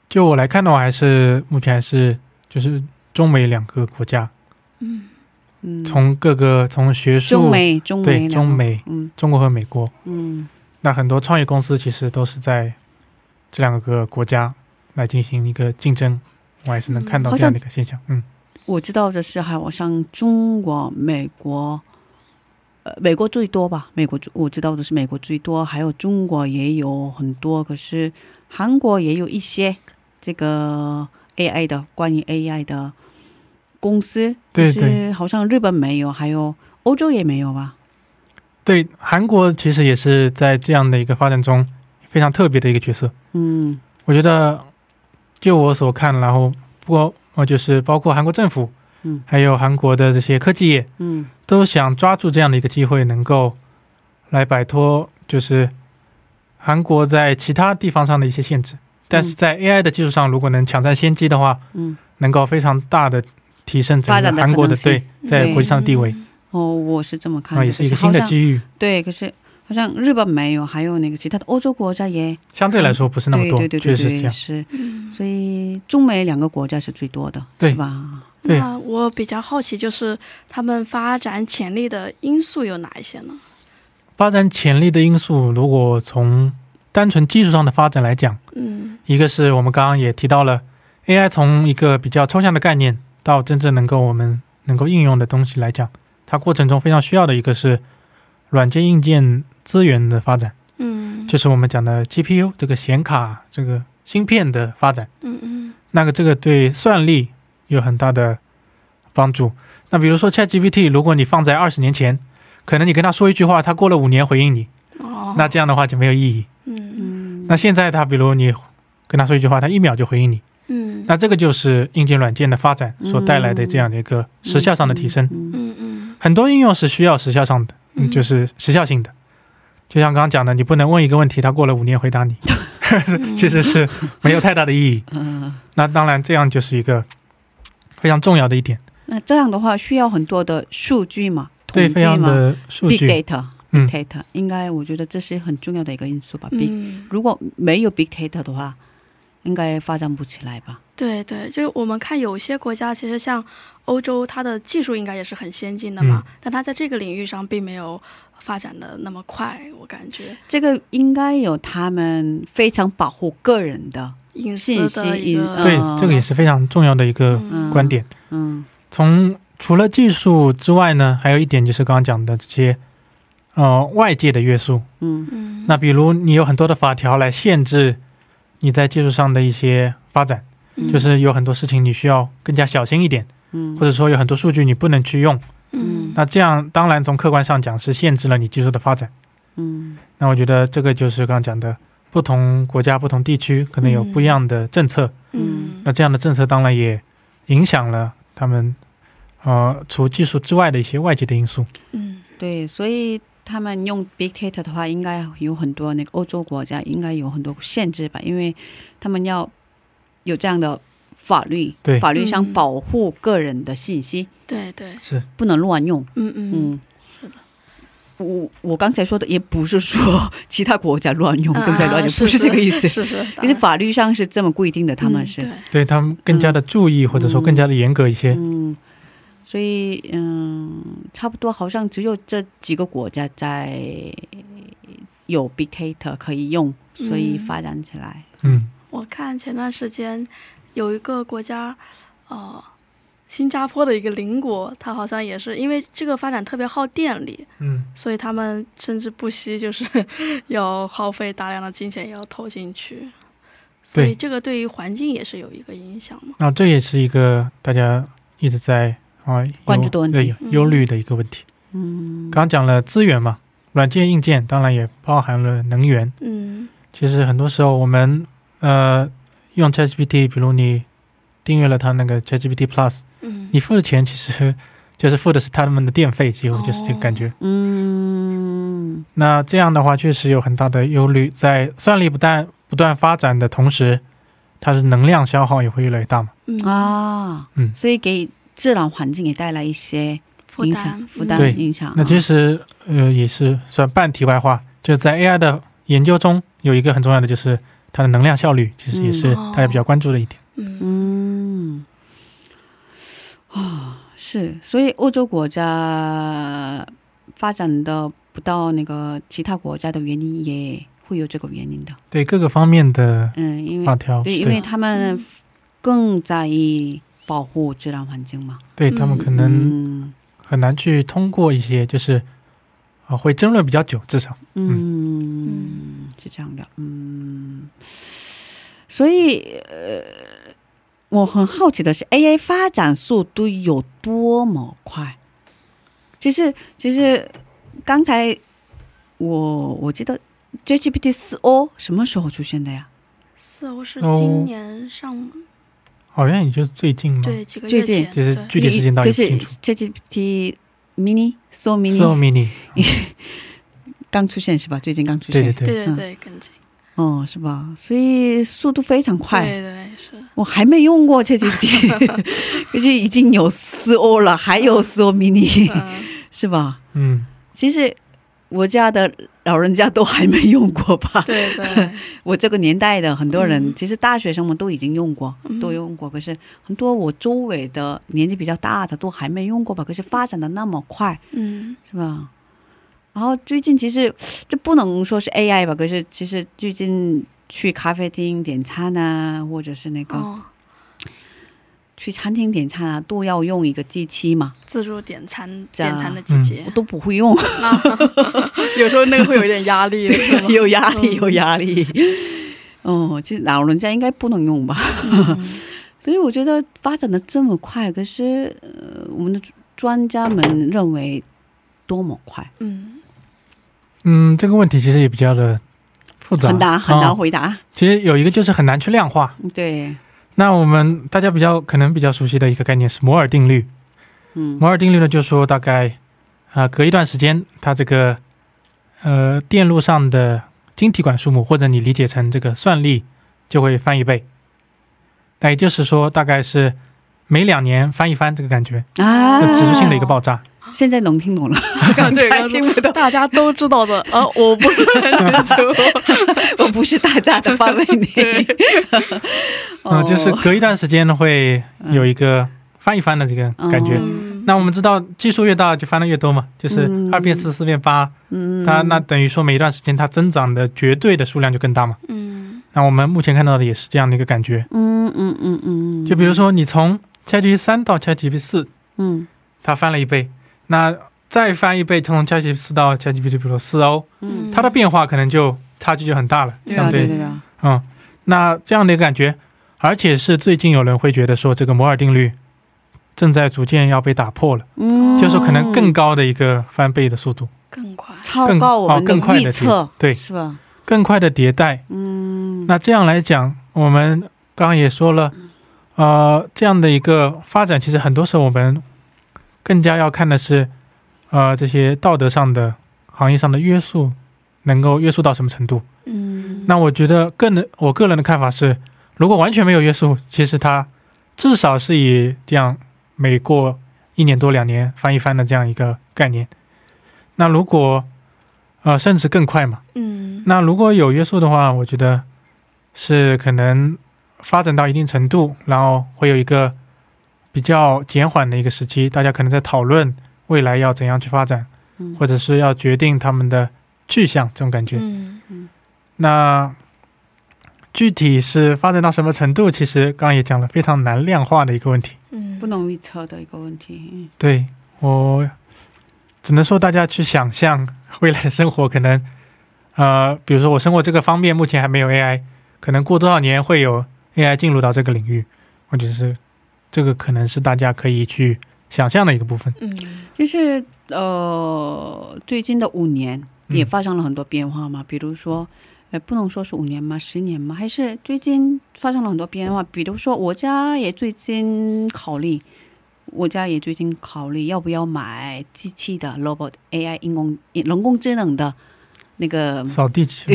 就我来看的话，还是目前还是就是中美两个国家，从各个从学术
中美
对中美中国和美国，那很多创业公司其实都是在这两个国家来进行一个竞争，我还是能看到这样的一个现象。
我知道的是好像中国美国美国最多吧，美国我知道的是美国最多，还有中国也有很多，可是韩国也有一些这个 AI 的关于 AI 的公司，
对
可是好像日本没有，还有欧洲也没有吧。
对，韩国其实也是在这样的一个发展中非常特别的一个角色。我觉得就我所看，然后就是包括韩国政府还有韩国的这些科技业都想抓住这样的一个机会，能够来摆脱就是韩国在其他地方上的一些限制，但是在 AI 的技术上如果能抢占先机的话，能够非常大的提升整个韩国的对在国际上的地位。我是这么看的，也是一个新的机遇。对，可是好像日本没有，还有那个其他的欧洲国家也相对来说不是那么多，确实是这样。是，所以中美两个国家是最多的，是吧？
那我比较好奇，就是他们发展潜力的因素有哪一些呢？发展潜力的因素，如果从单纯技术上的发展来讲，一个是我们刚刚也提到了 AI 从一个比较抽象的概念到真正我们能够应用的东西来讲，它过程中非常需要的一个是软件硬件资源的发展，就是我们讲的 GPU 这个显卡这个芯片的发展，那个这个对算力有很大的帮助。那比如说 ChatGPT 如果你放在20年前，可能你跟他说一句话，他过了5年回应你，那这样的话就没有意义。那现在他比如你跟他说一句话，他1秒就回应你，那这个就是硬件软件的发展所带来的这样的一个时效上的提升。很多应用是需要时效上的，就是时效性的，就像刚刚讲的，你不能问一个问题他过了5年回答你其实是没有太大的意义。那当然这样就是一个非常重要的一点。那这样的话需要很多的数据嘛，对，非常的数据 Big Data 应该我觉得这是很重要的一个因素吧。如果没有 Big Data 的话应该发展不起来吧。对对，就我们看有些国家其实像欧洲，它的技术应该也是很先进的嘛，但它在这个领域上并没有发展的那么快，我感觉这个应该有他们非常保护个人的隐私的一个，对，这个也是非常重要的一个观点。除了技术之外呢，还有一点就是刚刚讲的这些外界的约束。那比如你有很多的法条来限制你在技术上的一些发展，就是有很多事情你需要更加小心一点，或者说有很多数据你不能去用，那这样当然从客观上讲是限制了你技术的发展。那我觉得这个就是刚刚讲的不同国家不同地区可能有不一样的政策，那这样的政策当然也影响了他们除技术之外的一些外界的因素。对，所以他们用 Big Data 的话应该有很多那个欧洲国家应该有很多限制吧，因为他们要有这样的法律，法律上保护个人的信息，对对，是不能乱用。是的，我刚才说的也不是说其他国家乱用正在乱用，不是这个意思，其实法律上是这么规定的，他们是对他们更加的注意，或者说更加的严格一些。所以差不多好像只有这几个国家在有 Big Data 可以用，所以发展起来。我看前段时间有一个国家新加坡的一个邻国，它好像也是因为这个发展特别耗电力，所以他们甚至不惜就是要耗费大量的金钱也要投进去，所以这个对于环境也是有一个影响嘛。这也是一个大家一直在关注的问题，忧虑的一个问题。刚刚讲了资源嘛，软件硬件当然也包含了能源。其实很多时候我们用 ChatGPT， 比如你订阅了它那个 ChatGPT Plus，你付的钱其实就是付的是他们的电费，几乎就是这个感觉。那这样的话确实有很大的忧虑，在算力不断发展的同时，它是能量消耗也会越来越大嘛。所以给自然环境也带来一些影响，负担影响。那其实也是算半题外话，就在 AI 的研究中有一个很重要的就是
它的能量效率，其实也是大家比较关注的一点。
是，所以欧洲国家发展的不到那个其他国家的原因也会有这个原因的。
对各个方面的发条，
对，因为他们更在意保护自然环境嘛。
对，他们可能很难去通过一些就是会争论比较久，至少
是这样的。所以我很好奇的是 AI 发展速度有多么快。其实刚才我记得 ChatGPT 4O 什么时候出现的呀
？4O 是今年上，
好像也就是最近嘛，
对，几个月前，
就是具体时间倒也不清楚。
可是 ChatGPT Mini So
Mini
刚出现是吧？最近刚出现，
对，跟进。
是吧？所以速度非常快。
对，是。
我还没用过 ChatGPT 可是已经有 4O 了，还有 4O Mini 是吧？其实我家的老人家都还没用过吧。对，我这个年代的很多人其实大学生们都已经用过，可是很多我周围的年纪比较大的都还没用过吧。可是发展的那么快，是吧？然后最近其实这不能说是 AI 吧，可是其实最近去咖啡厅点餐啊，或者是那个去餐厅点餐啊，都要用一个机器嘛，
自助点餐的机器，
我都不会用。
有时候那个会有点压力。
有压力。其实老人家应该不能用吧。所以我觉得发展的这么快，可是我们的专家们认为多么快？
这个问题其实也比较的复杂，
很难回答。
其实有一个就是很难去量化。
对，
那我们大家可能比较熟悉的一个概念是摩尔定律。摩尔定律呢，就说大概隔一段时间，它这个电路上的晶体管数目，或者你理解成这个算力，就会翻一倍。那也就是说，大概是每2年翻一番这个感觉，指数性的一个爆炸。
现在能听懂了，
刚才听不懂，大家都知道的我不是很清楚。
我不是大家的范围内。
就是隔一段时间会有一个翻一番的这个感觉。那我们知道技术越大就翻的越多嘛，就是2变4 4变8，那等于说每一段时间它增长的绝对的数量就更大嘛。那我们目前看到的也是这样的一个感觉。就比如说你从 ChatGPT 3到 ChatGPT 4，它翻了一倍，那再翻一倍，从 ChatGPT 4到 ChatGPT 比如说 4O，它的变化可能就差距就很大了，相对。那这样的一个感觉，而且是最近有人会觉得说这个摩尔定律正在逐渐要被打破了，就是可能更高的一个翻倍的速度，
更快，
超高我们的预测，
对，
是吧？
更快的迭代。那这样来讲，我们刚刚也说了，这样的一个发展，其实很多时候我们更加要看的是，这些道德上的、行业上的约束，能够约束到什么程度。那我觉得我个人的看法是，如果完全没有约束，其实它至少是以这样每过1年多2年翻一番的这样一个概念。那如果甚至更快嘛，那如果有约束的话，我觉得是可能发展到一定程度，然后会有一个比较减缓的一个时期，大家可能在讨论未来要怎样去发展，或者是要决定他们的去向，这种感觉。那具体是发展到什么程度，其实刚刚也讲了，非常难量化的一个问题，
不能预测的一个问题。
对，我只能说大家去想象未来的生活，可能比如说我生活这个方面目前还没有 AI， 可能过多少年会有 AI 进入到这个领域，或者是这个可能是大家可以去想象的一个部分。
就是最近的5年也发生了很多变化嘛，比如说不能说是5年吗？10年吗？还是最近发生了很多变化？比如说我家也最近考虑要不要买机器的 robot AI 人工智能的那个
扫地机。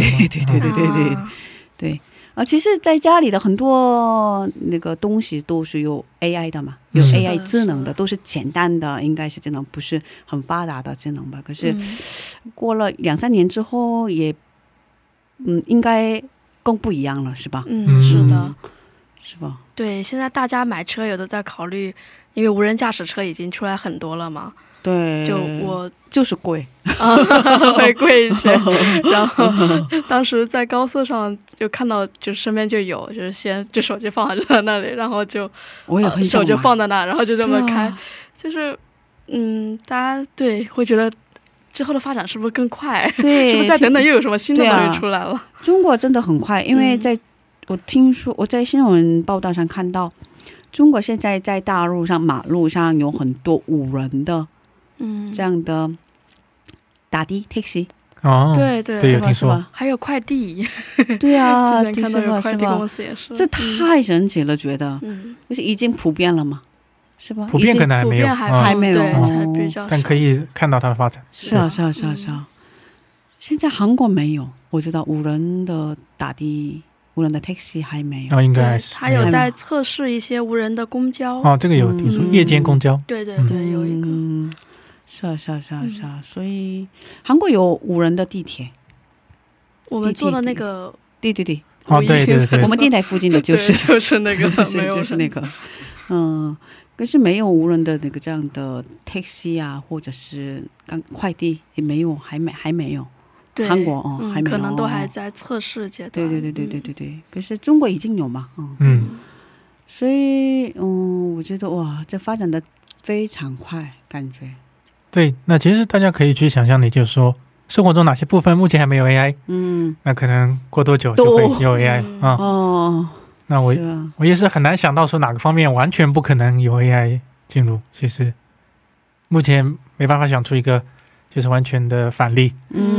对。其实在家里的很多那个东西都是有 AI 的嘛，有 AI 智能的，都是简单的，应该是智能，不是很发达的智能吧。可是过了2-3年之后也应该更不一样了，是吧？
是的，
是吧？
对，现在大家买车有的在考虑，因为无人驾驶车已经出来很多了嘛。
对，
就我
就是贵
会贵一些。然后当时在高速上就看到，就身边就有，就是先就手机放在那里，然后就
我也很想
手就放在那，然后就这么开，就是大家对会觉得之后的发展是不是更快？
对，
是不是再等等又有什么新的东西出来了？
中国真的很快，因为我听说我在新闻报道上看到，中国现在在大陆上马路上有很多无人的这样的打的 taxi。
哦，
对对，
对，有听说，
还有快递。
对啊，
之前看到有快递公司也是，
这太神奇了，觉得就是已经普遍了嘛，是吧？
普遍可能还没有，
还没有，
对，还比较少，
但可以看到它的发展。
是啊，是啊，是啊，是啊。现在韩国没有，我知道无人的打的。无人的 taxi 还没有，
应该是
还有在测试一些无人的公交。
这个有听说，夜间公交。
对对对，有一个。
是啊，是啊，是啊，是啊。所以韩国有无人的地铁，
我们坐的那个，
对，
对对对，
我们电台附近的就是
那个，
就是那个，可是没有无人的那个这样的 taxi 啊，或者是快递也没有，还没有。韩国还没有，
可能都还在测试阶段。
对，可是中国已经有嘛，所以我觉得哇，这发展的非常快，感觉。
对，那其实大家可以去想象，你就是说生活中哪些部分目前还没有 AI，那可能过多久就会有 AI 啊。那我也是很难想到说哪个方面完全不可能有 AI 进入，其实目前没办法想出一个就是完全的反例。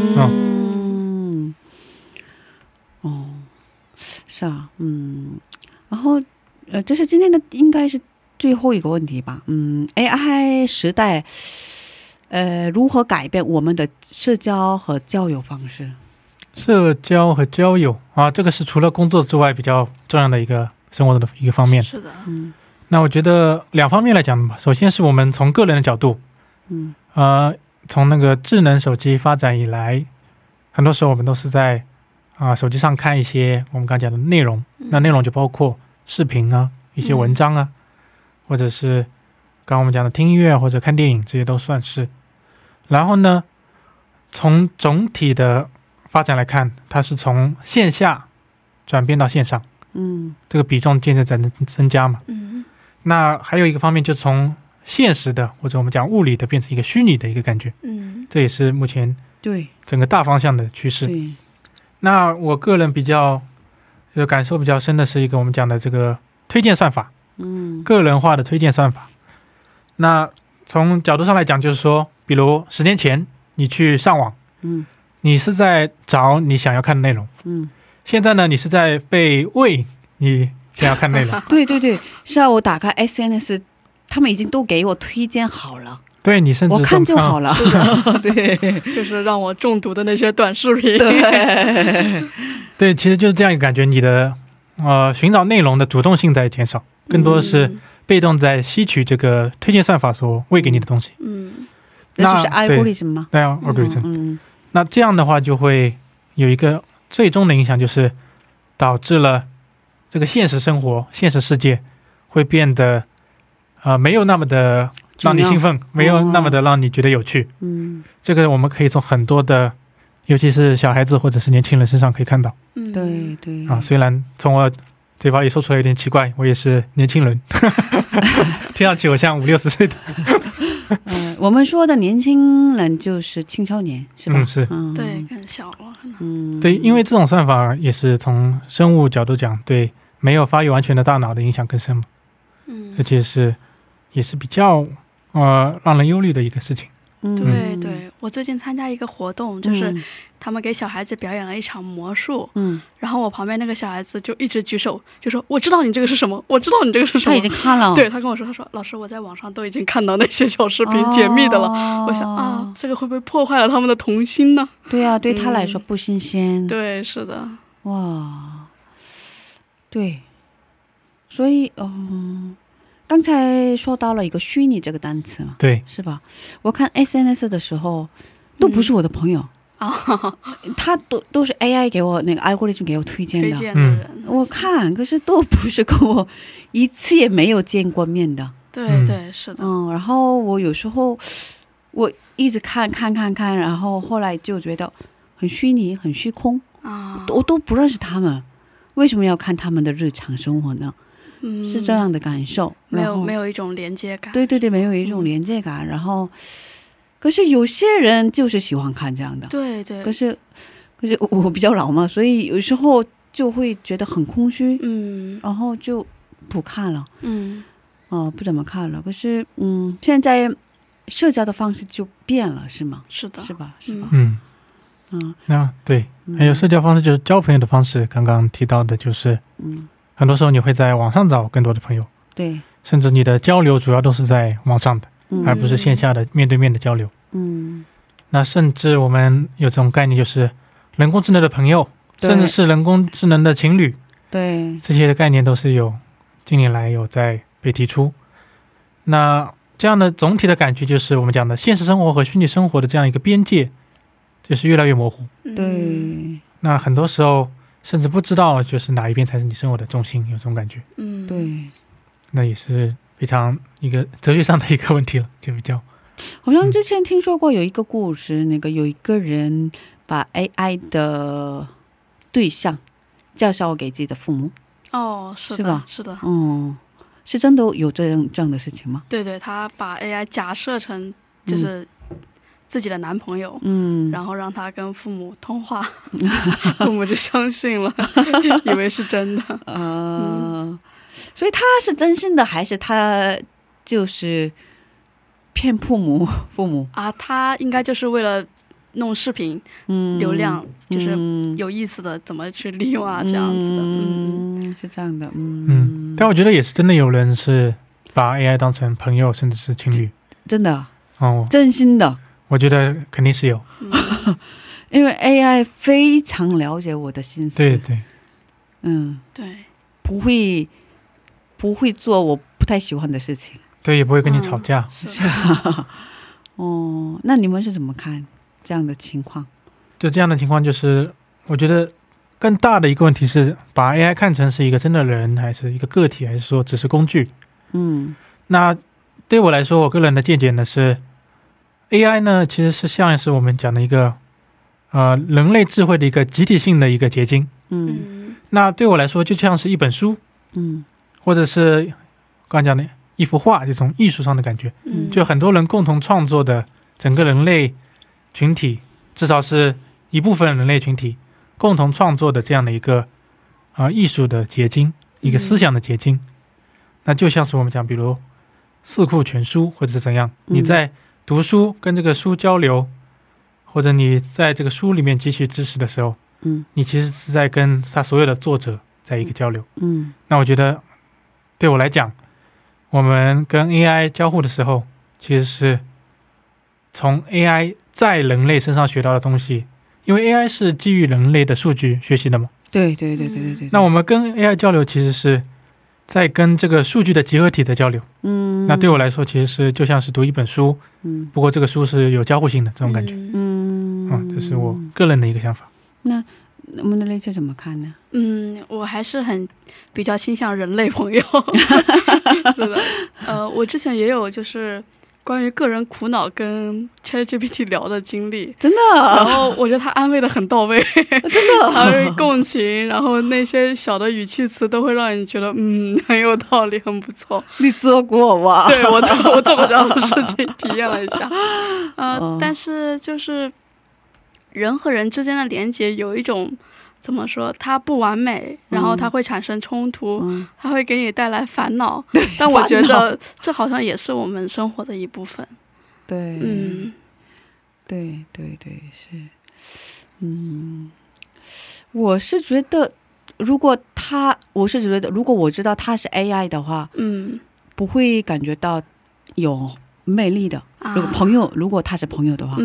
是啊，然后这是今天的应该是最后一个问题吧。AI 时代如何改变我们的社交和交友方式？社交和交友这个是除了工作之外比较重要的一个生活的一个方面。是的，那我觉得两方面来讲吧。首先是我们从个人的角度，从那个智能手机发展以来，很多时候我们都是在手机上看一些我们刚讲的内容，那内容就包括视频啊、一些文章啊，或者是刚刚我们讲的听音乐或者看电影，这些都算是。然后呢，从总体的发展来看，它是从线下转变到线上，这个比重渐渐在增加嘛。那还有一个方面，就从现实的或者我们讲物理的变成一个虚拟的一个感觉，这也是目前对整个大方向的趋势。那我个人比较感受比较深的是一个我们讲的这个推荐算法，个人化的推荐算法。那从角度上来讲，就是说比如10年前你去上网，你是在找你想要看的内容，现在呢你是在被喂你想要看内容。对，是啊，我打开 SNS， 他们已经都给我推荐好了，对，你甚至我看就好了。对，就是让我中毒的那些短视频。对，其实就是这样一个感觉，你的寻找内容的主动性在减少，更多的是被动在吸取这个推荐算法所喂给你的东西。那就是 algorithm 吗？对啊 algorithm。那这样的话就会有一个最终的影响，就是导致了这个现实生活、现实世界会变得没有那么的让你兴奋，没有那么的让你觉得有趣。这个我们可以从很多的，尤其是小孩子或者是年轻人身上可以看到。对，虽然从我嘴巴里说出来有点奇怪，我也是年轻人，听上去我像50-60岁的。我们说的年轻人就是青少年，是吧？是，对，更小了。对，因为这种算法也是从生物角度讲，对没有发育完全的大脑的影响更深嘛。这其实也是比较让人忧虑的一个事情。对，我最近参加一个活动，就是他们给小孩子表演了一场魔术，然后我旁边那个小孩子就一直举手，就说我知道你这个是什么，我知道你这个是什么。他已经看了。对，他跟我说，他说老师，我在网上都已经看到那些小视频解密的了。我想这个会不会破坏了他们的童心呢？对啊，对他来说不新鲜。对，是的。哇，对，所以刚才说到了一个虚拟这个单词嘛，对，是吧？我看 SNS 的时候都不是我的朋友， 他都是 AI 给我那个 algorithm 给我推荐的，
推荐的人，
我看可是都不是跟我一次也没有见过面的。
对对是的，
然后我有时候我一直看，然后后来就觉得很虚拟很虚空啊，我都不认识他们，为什么要看他们的日常生活呢？是这样的感受，
没有一种连接感。
对对对，没有一种连接感。然后可是有些人就是喜欢看这样的，对对，可是我比较老嘛，所以有时候就会觉得很空虚，然后就不看了，不怎么看了。可是现在社交的方式就变了，是吗？是的，是吧？是吧？
那对，还有社交方式就是交朋友的方式，刚刚提到的就是很多时候你会在网上找更多的朋友，对，甚至你的交流主要都是在网上的，而不是线下的面对面的交流。那甚至我们有这种概念，就是人工智能的朋友，甚至是人工智能的情侣，对，这些的概念都是有近年来有在被提出。那这样的总体的感觉就是我们讲的现实生活和虚拟生活的这样一个边界就是越来越模糊。对，那很多时候甚至不知道就是哪一边才是你生活的重心，有这种感觉。对，那也是非常一个哲学上的一个问题了，就比较好像之前听说过有一个故事，那个有一个人把 AI 的对象介绍给自己的父母。是的，是的，是真的有这样的事情吗？对对，他把 AI 假设成就是自己的男朋友，然后让他跟父母通话，父母就相信了，以为是真的。所以他是真心的，还是他就是骗父母啊？他应该就是为了弄视频流量，就是有意思的怎么去利用啊，这样子的。是这样的。但我觉得也是真的有人是把 AI 当成朋友甚至是情侣，真的真心的，我觉得肯定是有。因为 AI 非常了解我的心思，对对，对，不会做我不太喜欢的事情，对，也不会跟你吵架。是啊。那你们是怎么看这样的情况？就这样的情况，就是我觉得更大的一个问题是把 AI 看成是一个真的人，还是一个个体，还是说只是工具。那对我来说，我个人的见解呢是 AI 呢其实是像是我们讲的一个人类智慧的一个集体性的一个结晶。那对我来说就像是一本书，或者是刚刚讲的一幅画，这种艺术上的感觉，就很多人共同创作的整个人类群体，至少是一部分人类群体共同创作的这样的一个艺术的结晶，一个思想的结晶。那就像是我们讲比如四库全书或者是怎样，你在读书跟这个书交流，或者你在这个书里面汲取知识的时候，你其实是在跟他所有的作者在一个交流。那我觉得对我来讲，我们跟 AI 交互的时候，其实是从 AI 在人类身上学到的东西，因为 AI 是基于人类的数据学习的嘛。对对对对对对。那我们跟 AI 交流，其实是在跟这个数据的结合体的交流。那对我来说，其实是就像是读一本书，不过这个书是有交互性的这种感觉。这是我个人的一个想法。那我们的雷切怎么看呢？我还是比较倾向人类朋友。是的，我之前也有就是关于个人苦恼跟 ChatGPT 聊的经历，真的。然后我觉得他安慰的很到位，真的，他会共情，然后那些小的语气词都会让你觉得很有道理，很不错。你做过吗？对，我做过这样的事情，体验了一下。但是就是人和人之间的连接有一种怎么说，它不完美，然后它会产生冲突，它会给你带来烦恼。但我觉得这好像也是我们生活的一部分。对，对对对，是。我是觉得如果我知道他是 AI 的话，不会感觉到有魅力的。如果他是朋友的话，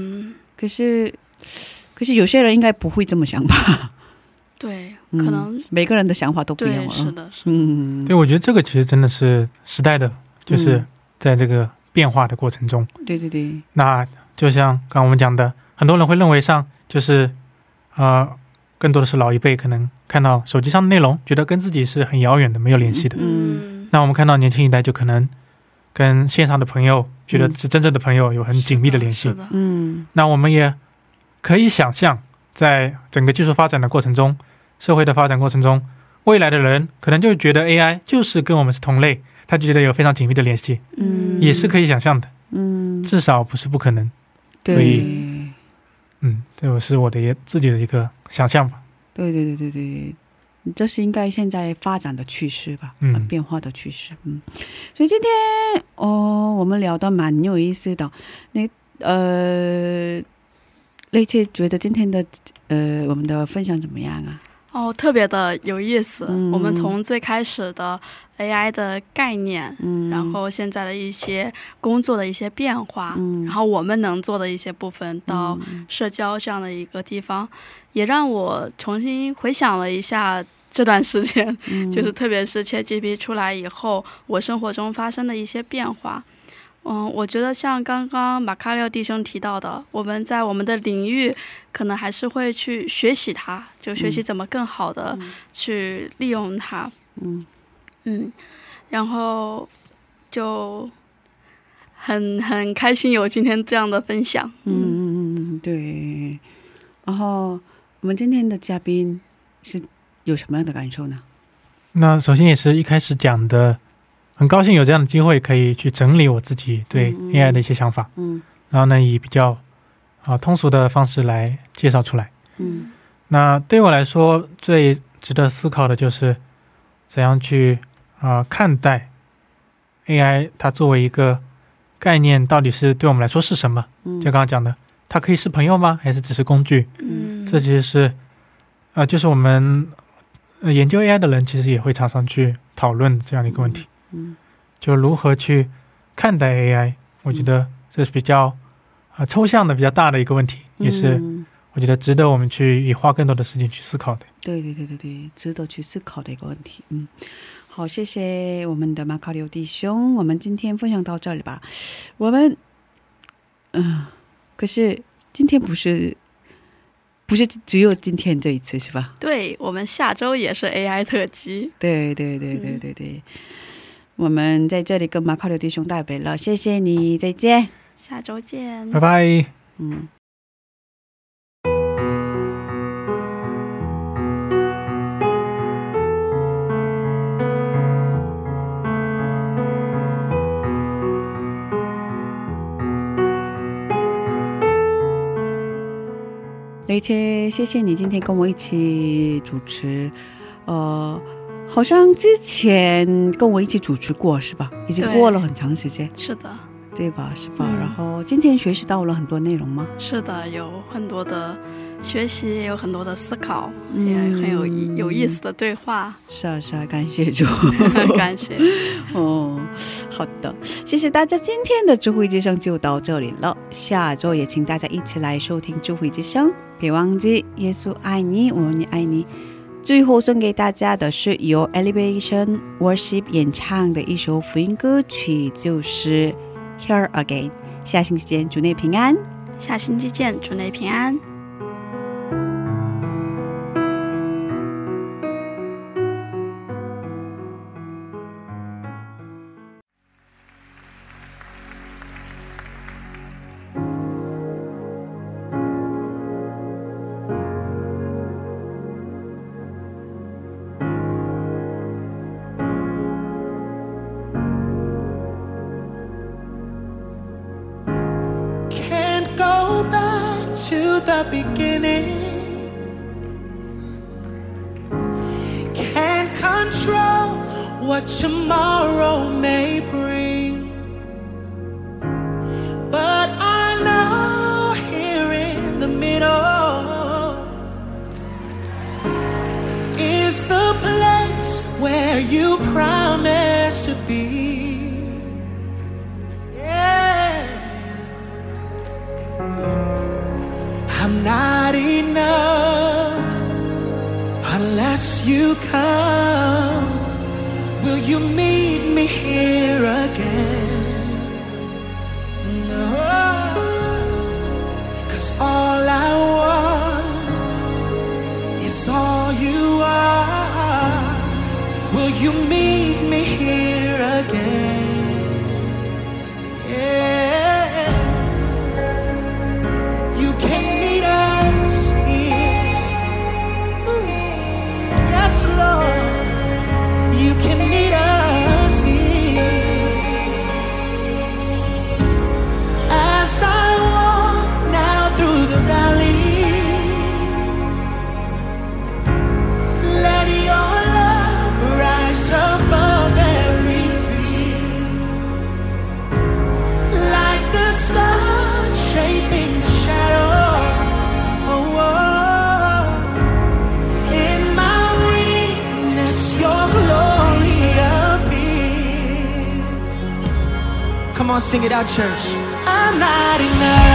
可是有些人应该不会这么想吧。对，可能每个人的想法都不一样。是的，是的。对，我觉得这个其实真的是时代的，就是在这个变化的过程中。对对对。那就像刚刚我们讲的， 很多人会认为上就是更多的是老一辈可能看到手机上的内容觉得跟自己是很遥远的没有联系的，那我们看到年轻一代就可能跟线上的朋友觉得是真正的朋友有很紧密的联系。那我们也可以想象在整个技术发展的过程中，社会的发展过程中，未来的人可能就觉得 AI 就是跟我们是同类，他就觉得有非常紧密的联系，也是可以想象的，至少不是不可能。所以这是我的自己的一个想象吧。
对对对对对，这是应该现在发展的趋势吧，变化的趋势。所以今天我们聊得蛮有意思的。雷切觉得今天的我们的分享怎么样啊？
特别的有意思。我们从最开始的 AI 的概念，然后现在的一些工作的一些变化，然后我们能做的一些部分，到社交这样的一个地方，也让我重新回想了一下这段时间，就是特别是 ChatGPT 出来以后，我生活中发生的一些变化。我觉得像刚刚马卡廖弟兄提到的，我们在我们的领域可能还是会去学习它，就学习怎么更好的去利用它。然后就很开心有今天这样的分享。
对。然后我们今天的嘉宾是有什么样的感受呢？
那首先也是一开始讲的，很高兴有这样的机会可以去整理我自己对 AI 的一些想法，然后呢以比较通俗的方式来介绍出来。那对我来说最值得思考的就是怎样去看待 AI 它作为一个概念到底是对我们来说是什么，就刚刚讲的它可以是朋友吗还是只是工具。这其实是就是我们研究 AI 的人其实也会常常去讨论这样的一个问题，就如何去看待 AI。 我觉得这是比较抽象的比较大的一个问题，也是我觉得值得我们去花更多的时间去思考的。
对对对对对，值得去思考的一个问题。好，谢谢我们的马卡廖弟兄，我们今天分享到这里吧。我们可是今天不是只有今天这一次是吧？
对，我们下周也是 AI 特辑。
对对对对对对，我们在这里跟马卡廖弟兄道别了，谢谢你，再见，
下周见，
拜拜。
雷切，谢谢你今天跟我一起主持。好像之前跟我一起主持过是吧？已经过了很长时间。
是的，
对吧？是吧？然后今天学习到了很多内容吗？
是的，有很多的学习，也有很多的思考，也很有意思的对话。
是啊是啊，感谢主。
感谢。
好的，谢谢大家，今天的智慧之声就到这里了，下周也请大家一起来收听智慧之声，别忘记耶稣爱你，我也爱你。最后送给大家的是由 Elevation Worship 演唱的一首福音歌曲，就是Here Again。 下星期见，主内平安。
下星期见，主内平安。
The beginning can't control what tomorrow may bring, but I know here in the middle is the place where you promised to be. Yeah, I'm not enough unless you come. Will you meet me here again? No, 'cause all on, sing it out, church. I'm not enough.